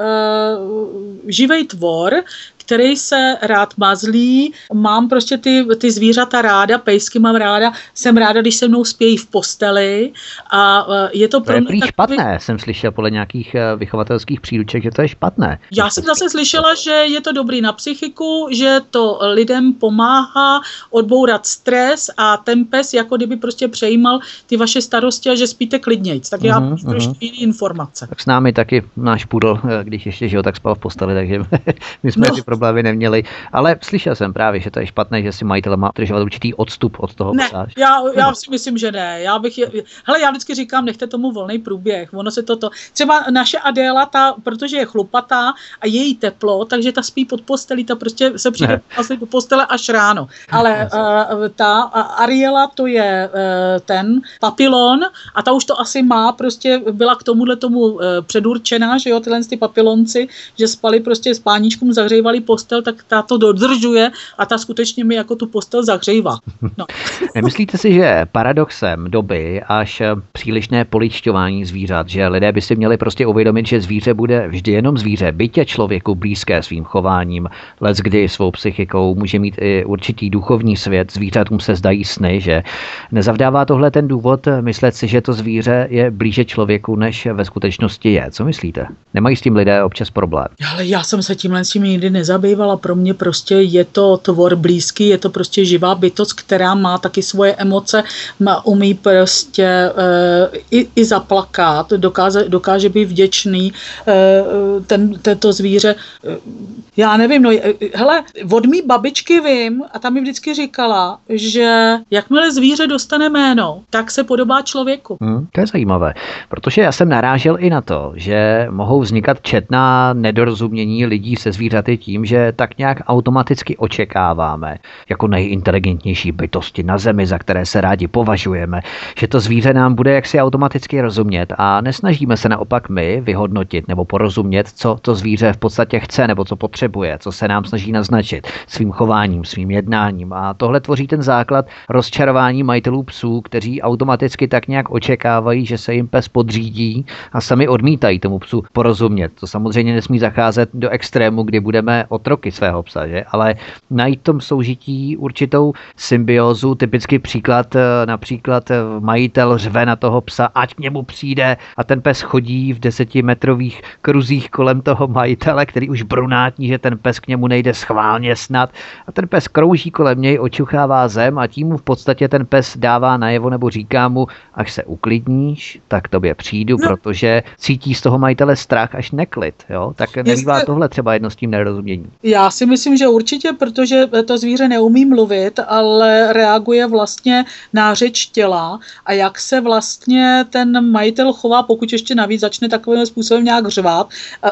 Speaker 2: uh, živej tvor, který se rád mazlí, mám prostě ty, ty zvířata ráda, pejsky mám ráda, jsem ráda, když se mnou spějí v posteli a je to pro
Speaker 1: mě...
Speaker 2: To je prý
Speaker 1: špatné, jsem slyšel podle nějakých vychovatelských příruček, že to je špatné.
Speaker 2: Já jsem zase slyšela, že je to dobrý na psychiku, že to lidem pomáhá odbourat stres a ten pes jako kdyby prostě přejímal ty vaše starosti a že spíte klidnějc. Tak já můžu uh-huh, uh-huh. jiný informace.
Speaker 1: Tak s námi taky náš pudl, když ještě žil, tak spal v posteli, takže my jsme no. ty problémy neměli, ale slyšel jsem právě, že to je špatné, že si majitel má držovat určitý odstup od toho
Speaker 2: ne,
Speaker 1: psa.
Speaker 2: Já, já si myslím, že ne. Já bych je, hele, já vždycky říkám, nechte tomu volný průběh. Ono se toto. Třeba naše Adéla, ta, protože je chlupatá a je jí teplo, takže ta spí pod postelí, ta prostě se přijde asi do postele až ráno. Ale uh, ta uh, Ariela, to je uh, ten papilon a ta už to asi má, prostě byla k tomuhle tomu uh, předurčená, že jo, tyhle ty papilonci, že spali prostě s páníčkům, zahřívali postel, tak ta to dodržuje a ta skutečně mi jako tu postel zahřívá. No.
Speaker 1: Nemyslíte si, že paradoxem doby až přílišné poličťování zvířat, že lidé by si měli prostě uvědomit, že zvíře bude vždy jenom zvíře, byť je člověku blízké svým chováním, leckdy svou psychikou, může mít i určitý duchovní svět, zvířatům se zdají sny, že nezavdává tohle ten důvod myslet si, že to zvíře je blíže člověku, než ve skutečnosti je. Co myslíte? Nemají s tím lidé občas problém?
Speaker 2: Ale já jsem se tímhle s tím nikdy nezabývala. Pro mě prostě je to tvor blízký, je to prostě živá bytost, která má taky svoje emoce, má, umí prostě e, i, i zaplakat, dokáže, dokáže být vděčný e, ten, tento zvíře. E, já nevím, no, hele, od mý babičky vím, a ta mi vždycky říkala, že jakmile zvíře dostane jméno, tak se podobá člověku.
Speaker 1: Hmm, to je zajímavé, protože já jsem narážel i na to, že mohou vznikat četná nedorozumění lidí se zvířaty tím, že tak nějak automaticky očekáváme jako nejinteligentnější bytosti na zemi, za které se rádi považujeme, že to zvíře nám bude jaksi automaticky rozumět a nesnažíme se naopak my vyhodnotit nebo porozumět, co to zvíře v podstatě chce nebo co potřebuje, co se nám snaží naznačit svým chováním, svým jednáním. A tohle tvoří ten základ rozčarování majitelů psů, kteří automaticky tak nějak očekávají, že se jim pes podřídí a sami odmítají tomu psu porozumět. To samozřejmě nesmí zacházet do extrému, kdy budeme otroky svého psa, že? Ale najít v tom soužití určitou symbiózu, typický příklad, například majitel řve na toho psa, ať k němu přijde a ten pes chodí v desetimetrových kruzích kolem toho majitele, který už brunátní, že ten pes k němu nejde schválně snad a ten pes krouží kolem něj, očuchává zem a tím mu v podstatě ten pes dává najevo nebo říká mu, až se uklidníš, tak tobě přijdu, no. Protože cítí z toho majitele strach až neklid, jo? Tak nebývá Jestli... tohle třeba jedno s tím nerozumění.
Speaker 2: Já si myslím, že určitě, protože to zvíře neumí mluvit, ale reaguje vlastně na řeč těla a jak se vlastně ten majitel chová, pokud ještě navíc začne takovým způsobem nějak řvát.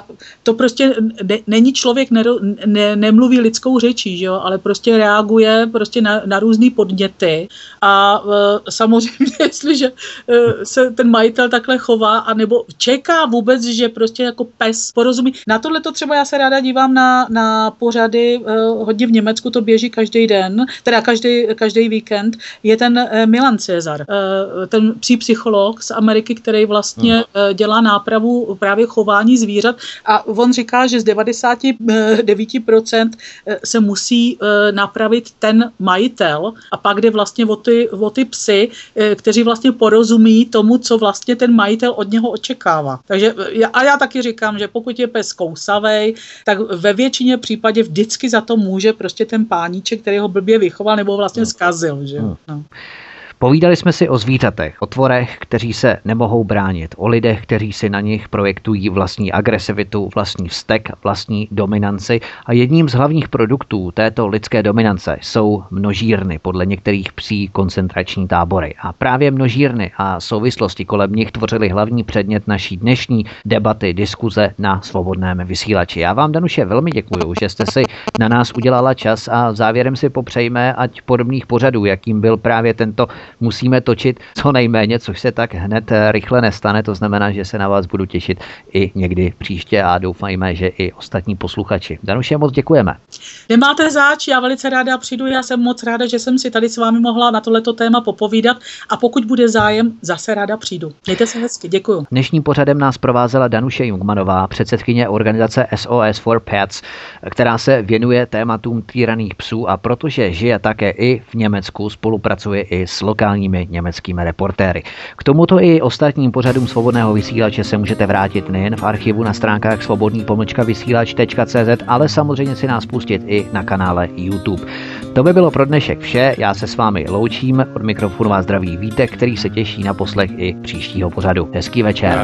Speaker 2: To prostě ne, není člověk, ne, ne, nemluví lidskou řečí, že jo? Ale prostě reaguje prostě na, na různý podněty a e, samozřejmě, jestliže e, se ten majitel takhle chová a nebo čeká vůbec, že prostě jako pes porozumí. Na tohle to třeba já se ráda dívám na, na pořady, e, hodně v Německu to běží každý den, teda každý, každý víkend, je ten e, Milan Cezar, e, ten psí psycholog z Ameriky, který vlastně hmm. e, dělá nápravu právě chování zvířat a on říká, že z devadesát devět procent se musí e, napravit ten majitel a pak jde vlastně o ty, o ty psy, e, kteří vlastně porozumí tomu, co vlastně ten majitel od něho očekává. Takže a já taky říkám, že pokud je pes kousavej, tak ve většině případě vždycky za to může prostě ten páníček, který ho blbě vychoval nebo vlastně zkazil. Že? No.
Speaker 1: Povídali jsme si o zvířatech, o tvorech, kteří se nemohou bránit, o lidech, kteří si na nich projektují vlastní agresivitu, vlastní vztek, vlastní dominanci a jedním z hlavních produktů této lidské dominance jsou množírny, podle některých psí koncentrační tábory. A právě množírny a souvislosti kolem nich tvořily hlavní předmět naší dnešní debaty, diskuze na Svobodném vysílači. Já vám, Danuše, velmi děkuju, že jste si na nás udělala čas a závěrem si popřejme, ať podobných pořadů, jakým byl právě tento, musíme točit co nejméně, což se tak hned rychle nestane. To znamená, že se na vás budu těšit i někdy příště a doufajme, že i ostatní posluchači. Danuše, moc děkujeme.
Speaker 2: Nemáte zač, já velice ráda přijdu, já jsem moc ráda, že jsem si tady s vámi mohla na tohleto téma popovídat a pokud bude zájem, zase ráda přijdu. Mějte se hezky, děkuju.
Speaker 1: Dnešním pořadem nás provázela Danuše Jungmanová, předsedkyně organizace S O S for Pets, která se věnuje tématům týraných psů a protože žije také i v Německu, spolupracuje i s lokálními německými reportéry. K tomuto i ostatním pořadům Svobodného vysílače se můžete vrátit nejen v archivu na stránkách svobodný pomlčka vysílač tečka cé zet, ale samozřejmě si nás pustit i na kanále YouTube. To by bylo pro dnešek vše, já se s vámi loučím, od mikrofonu vás zdraví Vítek, který se těší na poslech i příštího pořadu. Hezký večer.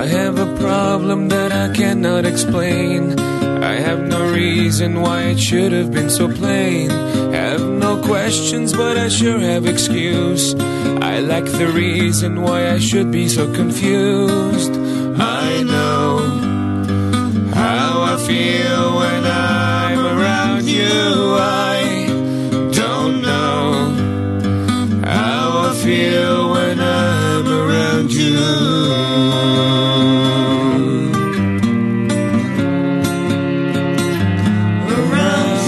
Speaker 1: I have no reason why it should have been so plain. Have no questions, but I sure have excuse. I lack the reason why I should be so confused. I know how I feel when I'm around you. I don't know how I feel when I'm around you. Around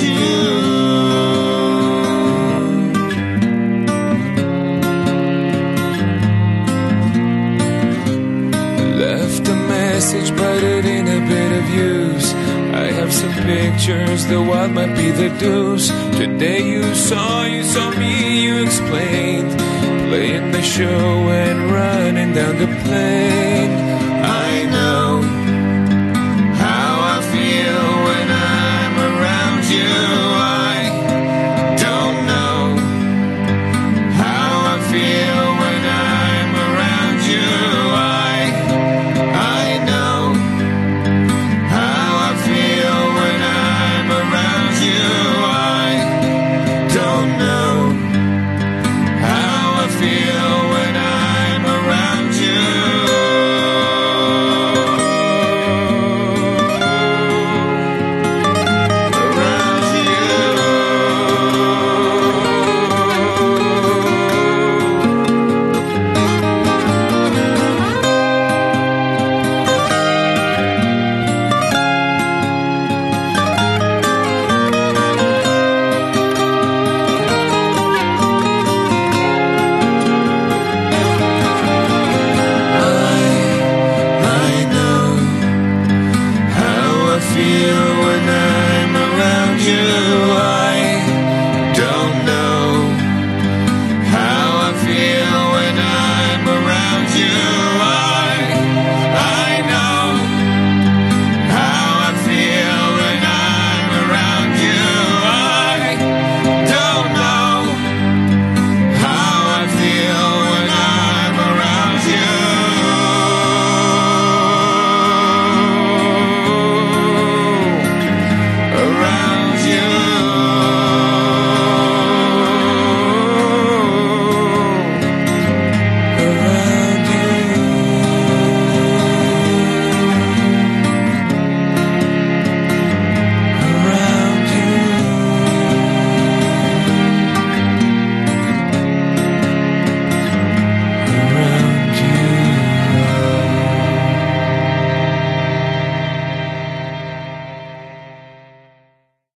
Speaker 5: the deuce. Today you saw, you saw me, you explained. Playing the show and running down the plane. I